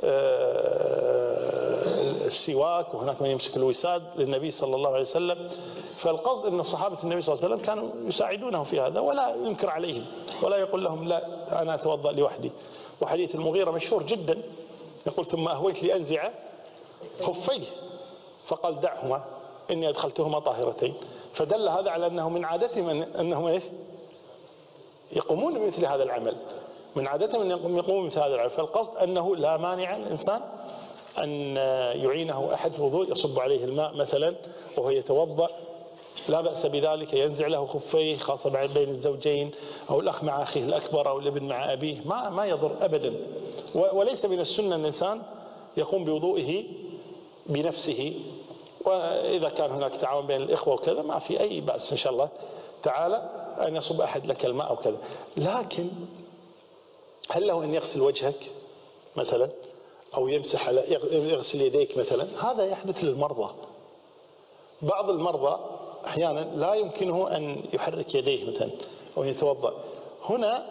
السواك وهناك من يمسك الوساد للنبي صلى الله عليه وسلم. فالقصد أن صحابة النبي صلى الله عليه وسلم كانوا يساعدونه في هذا ولا ينكر عليهم ولا يقول لهم: لا أنا أتوضأ لوحدي. وحديث المغيرة مشهور جدا، يقول: ثم أهويت لأنزع خفيه فقال: دعهما إني أدخلتهما طاهرتين. فدل هذا على أنه من عادتهم أنهم يقومون بمثل هذا العمل، من عادتهم أنهم يقومون بمثل هذا العمل. فالقصد أنه لا مانع الإنسان أن يعينه أحد وضوء، يصب عليه الماء مثلا وهو يتوضأ، لا بأس بذلك. ينزع له خفيه، خاصة بين الزوجين أو الأخ مع أخيه الأكبر أو الابن مع أبيه، ما يضر أبدا. وليس من السنة أن الإنسان يقوم بوضوئه بنفسه. وإذا كان هناك تعاون بين الإخوة وكذا ما في أي بأس إن شاء الله تعالى أن يصب أحد لك الماء أو كذا. لكن هل له أن يغسل وجهك مثلا أو يمسح يغسل يديك مثلا؟ هذا يحدث للمرضى. بعض المرضى أحيانا لا يمكنه أن يحرك يديه مثلا أو يتوضأ. هنا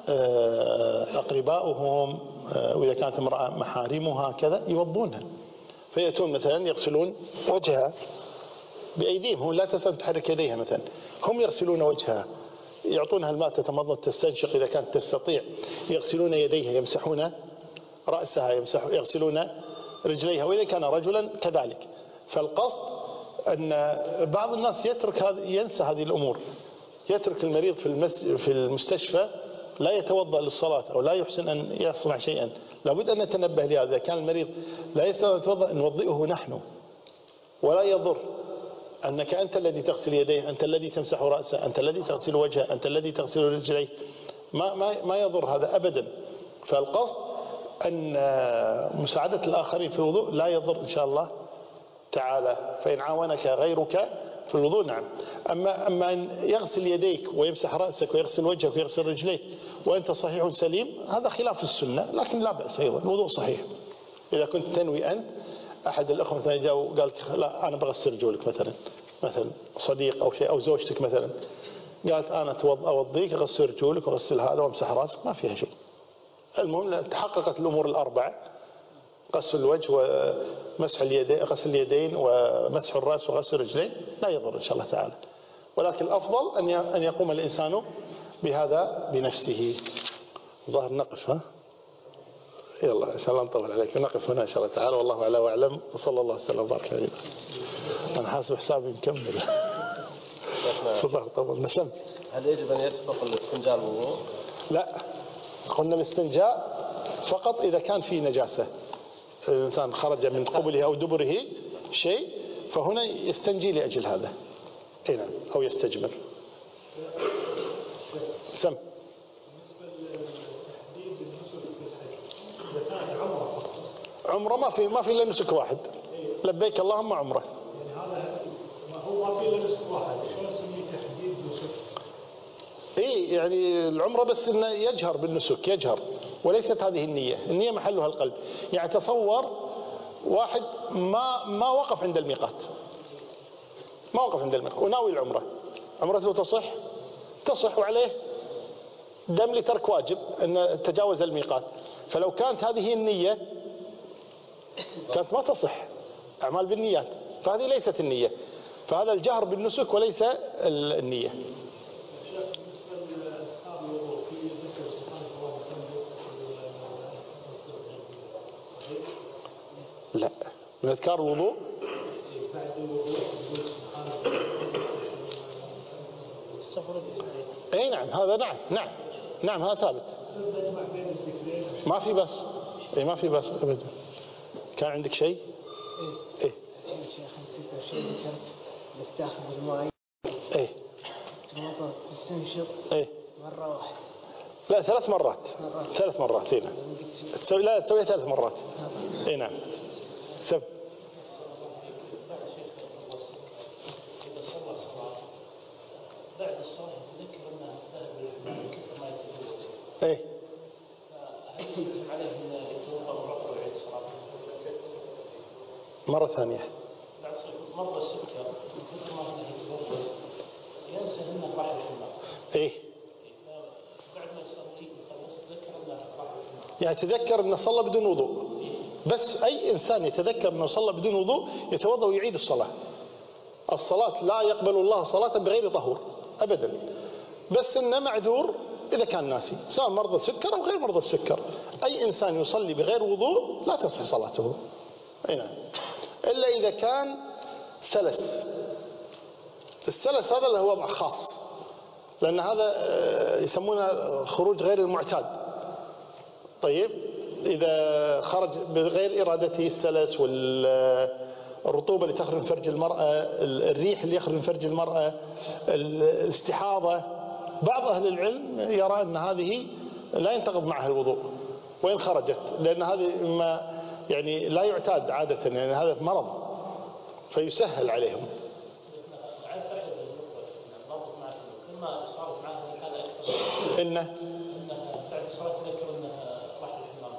أقرباؤهم وإذا كانت امرأة محارمها كذا يوضونها، فيأتون مثلا يغسلون وجهها بأيديهم، هم لا تستطيع تحرك يديها مثلا، هم يغسلون وجهها يعطونها الماء تتمضمض تستنشق إذا كانت تستطيع، يغسلون يديها، يمسحون رأسها، يغسلون رجليها، وإذا كان رجلا كذلك. فالقصد أن بعض الناس ينسى هذه الأمور، يترك المريض في المستشفى لا يتوضأ للصلاة أو لا يحسن أن يصنع شيئا. لابد أن نتنبه لهذا. إذا كان المريض لا يستطيع أن يتوضأ نوضئه نحن، ولا يضر أنك أنت الذي تغسل يديه، أنت الذي تمسح رأسه، أنت الذي تغسل وجهه، أنت الذي تغسل رجليه، ما يضر هذا أبدا. فالقصد أن مساعدة الآخرين في الوضوء لا يضر إن شاء الله تعالى. فإن عاونك غيرك في الوضوء نعم. أما أن يغسل يديك ويمسح رأسك ويغسل وجهك ويغسل رجليك وأنت صحيح سليم، هذا خلاف السنة، لكن لا بأس أيضا، الوضوء صحيح. إذا كنت تنوي أنت، أحد الأخوة مثلا جاء وقال لا أنا بغسل رجولك مثلا صديق أو شيء، أو زوجتك مثلا قالت أنا أوضيك أغسل رجولك وأغسل هذا وأمسح رأسك، ما فيها شيء. المهم تحققت الأمور الأربعة: غسل الوجه ومسح اليدين، غسل اليدين ومسح الرأس وغسل الرجلين، لا يضر إن شاء الله تعالى. ولكن الأفضل أن يقوم الإنسان بهذا بنفسه. ظهر نقف، ها يلا إن شاء الله نطول عليك، نقف هنا إن شاء الله تعالى، والله أعلى وأعلم، وصلى الله وسلم وبارك عليه. أنا حاسب حسابي مكمل. الله طبعا نسم. هل يجب أن يسبق الاستنجاء الوضوء؟ لا، قلنا الاستنجاء فقط إذا كان في نجاسة، الإنسان خرج من قبله أو دبره شيء، فهنا يستنجي لأجل هذا. نعم، أو يستجمر. سم. عمره ما في إلا نسك واحد. لبيك اللهم عمره. يعني هذا هو ما في إلا نسك واحد، شلون نسميه تحديد نسك؟ إيه يعني العمره بس إنه يجهر بالنسك، يجهر، وليست هذه النية. النية محلها القلب. يعني تصور واحد ما وقف عند الميقات، ما وقف عند الميقات وناوي العمرة، عمرته تصح وعليه دم لترك واجب أن تجاوز الميقات. فلو كانت هذه النية كانت ما تصح، أعمال بالنيات، فهذه ليست النية، فهذا الجهر بالنسك وليس النية. لا، من أذكار الوضوء اي نعم، هذا نعم هذا ثابت، ما في بس، اي ما في بس ابدا. كان عندك شيء؟ ايه يا شيخ انت شيء ذكرت انك تاخذ الماء ايه تستنشق ايه مرة واحدة، لا 3 مرات. 3 مرات هنا لا تسويها 3 مرات. اي نعم. سب بعد الصلاة يتذكر أنه ذهب كثر ما يتجوز. ايه هل يلزم عليه أن يتوضأ مرة ويعيد الصلاة؟ مرة ثانية. بعد مرة السكر من كثر ما أنه يتوضأ ينسى أنه راح الحمام. ايه بعد ما يصلي يخلص تذكر أنه راح الحمام. يعني تذكر أنه صلى بدون وضوء. بس أي إنسان يتذكر أنه صلى بدون وضوء يتوضأ ويعيد الصلاة. الصلاة لا يقبل الله صلاة بغير طهور أبدا، بس إنه معذور إذا كان ناسي، سواء مرضى السكر أو غير مرضى السكر. أي إنسان يصلي بغير وضوء لا تصح صلاته. أي نعم، إلا إذا كان سلس. السلس هذا له وضع خاص، لأن هذا يسمونه خروج غير المعتاد. طيب إذا خرج بغير إرادته السلس والرطوبة اللي تخرج من فرج المرأة، الريح اللي يخرج من فرج المرأة، الاستحاضة، بعض أهل العلم يرى أن هذه لا ينتقض معها الوضوء وإن خرجت، لأن هذه ما يعني لا يعتاد عادة، يعني هذا مرض فيسهل عليهم. عارف أحد الضبط معه كل ما صارت معه الحالة أكثر إنه بعد الصلاة تذكر أنه راح الحمام.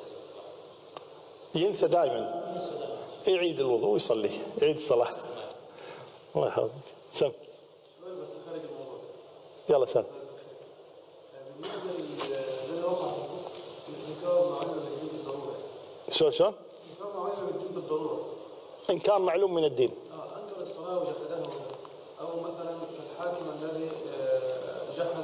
ينسى دائما، يعيد الوضوء ويصلي، يعيد الصلاة. الله يحفظك. سم. يلا سم. شلون؟ إن كان معلوم من الدين. أنكر الصلاة وجحدها، أو مثلا الحاكم الذي جحد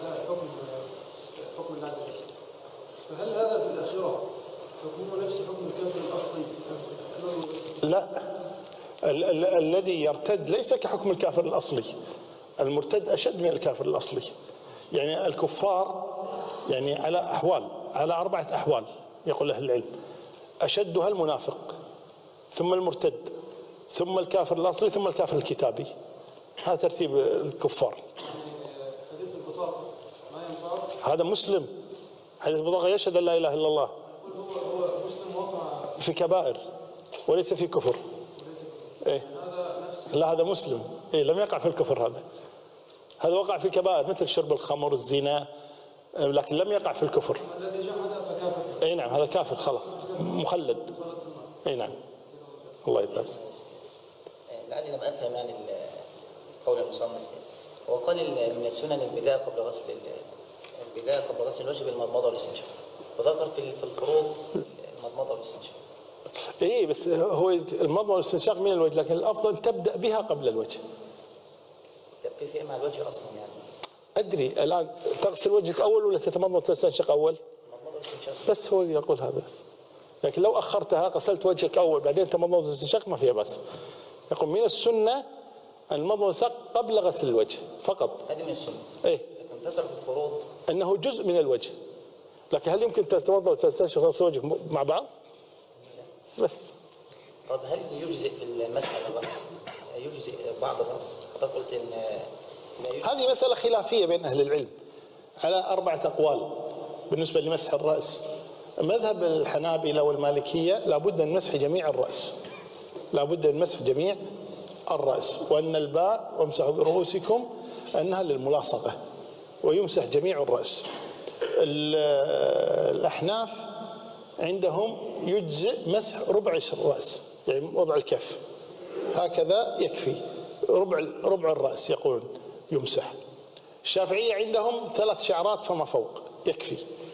هل هذا في الآخرة حكمه نفس حكم الكافر الأصلي؟ لا، الذي يرتد ليس كحكم الكافر الأصلي، المرتد أشد من الكافر الأصلي. يعني الكفار يعني على 4 أحوال يقول أهل العلم، أشدها المنافق، ثم المرتد، ثم الكافر الأصلي، ثم الكافر الكتابي. هذا ترتيب الكفار. حديث البطاقة ما ينفع؟ هذا مسلم، حديث البطاقة يشهد أن لا إله إلا الله، هو مسلم وقع في كبائر وليس في كفر. إيه؟ لا، هذا مسلم، إيه، لم يقع في الكفر. هذا وقع في كبائر مثل شرب الخمر، الزنا، لكن لم يقع في الكفر. الذي جحد فكافر. اي نعم، هذا كافر خلاص، مخلد. اي نعم، الله يبارك. لعلي لم افهم يعني قول المصنف. هو قال من السنن البداية قبل غسل الوجه بالمضمضة والاستنشاق، وذكر في الفروض المضمضة والاستنشاق. اي بس هو المضمضة والاستنشاق من الوجه، لكن الافضل تبدا بها قبل الوجه. كيف مع الوجه اصلا يعني؟ ادري الان تغسل وجهك اول ولا تتمضمض وتستنشق اول؟ بس هو يقول هذا. لكن لو اخرتها غسلت وجهك اول بعدين تمضمض واستنشق ما فيها بس. يقول من السنه المضمضة والاستنشاق قبل غسل الوجه فقط. هذه من السنه. ايه، لكن ذكر في الفروض انه جزء من الوجه. لكن هل يمكن تتمضمض وتستنشق وتغسل وجهك مع بعض؟ بس. طب هل يجزئ المسح على الراس؟ يجزئ بعض الراس؟ حضرتك قلت ان هذه مسألة خلافية بين أهل العلم على 4 أقوال بالنسبة لمسح الرأس. مذهب الحنابلة والمالكية لابد من مسح جميع الرأس، لابد من مسح جميع الرأس، وأن الباء وامسحوا برؤوسكم أنها للملاصقة ويمسح جميع الرأس. الأحناف عندهم يجزئ مسح ربع الرأس، يعني وضع الكف هكذا يكفي، ربع الرأس يقولون يمسح. الشافعية عندهم 3 شعرات فما فوق يكفي.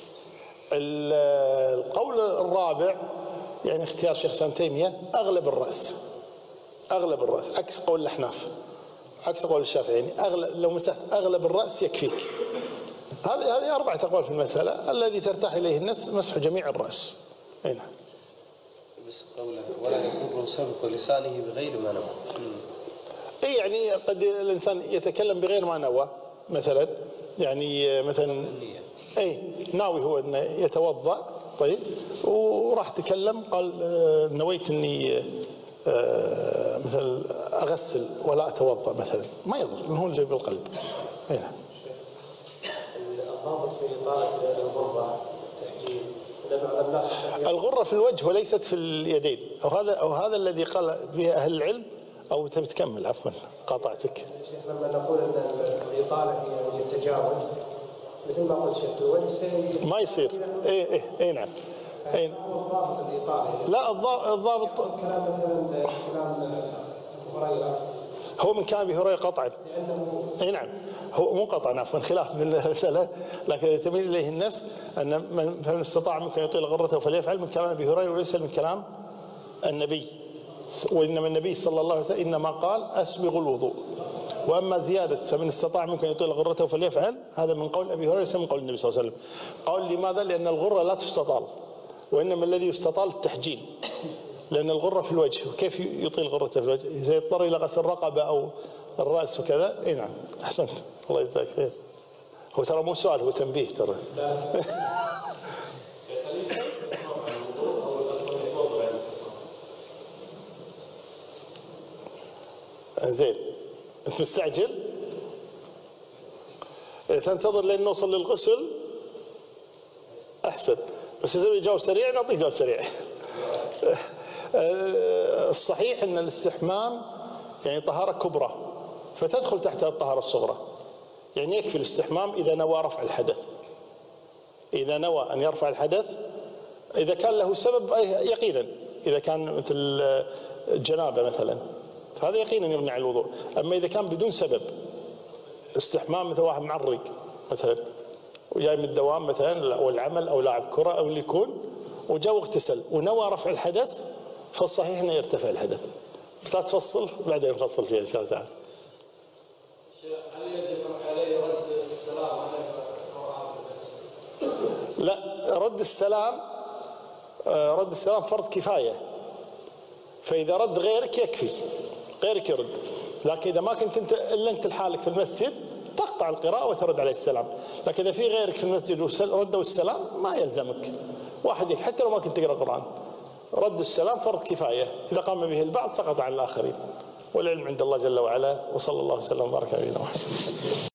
القول الرابع يعني اختيار شيخ سان تيمية أغلب الرأس عكس قول الأحناف، عكس قول الشافعي، يعني لو مسحت أغلب الرأس يكفيك. هذه 4 أقوال في المسألة. الذي ترتاح إليه النفس مسح جميع الرأس. هنا بس قوله ولا يضر سبق لسانه بغير ما نوى. اي يعني قد الانسان يتكلم بغير ما نوى، مثلا يعني مثلا اي ناوي هو انه يتوضا، طيب وراح تكلم قال نويت اني مثلا اغسل ولا اتوضا مثلا، ما يضر، هو اللي بالقلب. هنا الضابط في إطالة الغرة تحجيل الغرة في الوجه وليست في اليدين، أو هذا الذي قال به أهل العلم. أو تبي تكمل؟ عفوا قاطعتك. شيخ لما نقول أن الإطالة هي يتجاوز مثل ما قلت شيخ الوجه ما يصير. إيه نعم. إيه. الضابط الإطالة لا، الضابط كلام مثلا كلام هريرة هو من كلام أبي هريرة قطعا. اي نعم، هو مو قطعا، عفوا خلاف من المسألة، لكن تميل إليه النفس أن من استطاع منكم يطيل غرته فليفعل، من كلام أبي هريرة وليس من كلام النبي. وإنما النبي صلى الله عليه وسلم إنما قال أسبغ الوضوء، وأما زيادة فمن استطاع منكم يطيل غرته فليفعل، هذا من قول أبي هريرة ليس من قول النبي صلى الله عليه وسلم. قال لماذا؟ لأن الغرة لا تستطال، وإنما الذي يستطال التحجيل، لأن الغرة في الوجه، وكيف يطيل غرته في الوجه؟ إذا يضطر إلى غسل الرقبة أو الرأس وكذا. اي نعم، أحسنت، الله يجزاك خير. هو ترى مو سؤال، هو تنبيه ترى. زين، أنت مستعجل؟ تنتظر لين نوصل للغسل؟ أحسن، بس إذا جاوب سريع نعطيه جواب سريع. الصحيح أن الاستحمام يعني طهارة كبرى فتدخل تحتها الطهارة الصغرى. يعني يكفي الاستحمام إذا نوى رفع الحدث، إذا نوى أن يرفع الحدث، إذا كان له سبب يقينا، إذا كان مثل جنابة مثلا فهذا يقينا يمنع على الوضوء. أما إذا كان بدون سبب، استحمام مثل واحد معرق مثلا وجاي من الدوام مثلا أو العمل أو لاعب كرة أو اللي يكون، وجاء واغتسل ونوى رفع الحدث، فالصحيح أنه يرتفع الحدث. بس لا تفصل، بعدين نفصل فيها إن شاء الله تعالى. هل يجب عليه رد السلام عليه القرآن؟ لا، رد السلام فرض كفاية، فإذا رد غيرك يكفي، غيرك يرد. لكن إذا ما كنت إلا أنت لحالك في المسجد تقطع القراءة وترد عليه السلام. لكن إذا في غيرك في المسجد وردوا السلام ما يلزمك، واحد حتى لو ما كنت تقرأ القرآن. رد السلام فرض كفاية، إذا قام به البعض سقط عن الآخرين، والعلم عند الله جل وعلا. وصلى الله وسلم وبارك على نبينا محمد.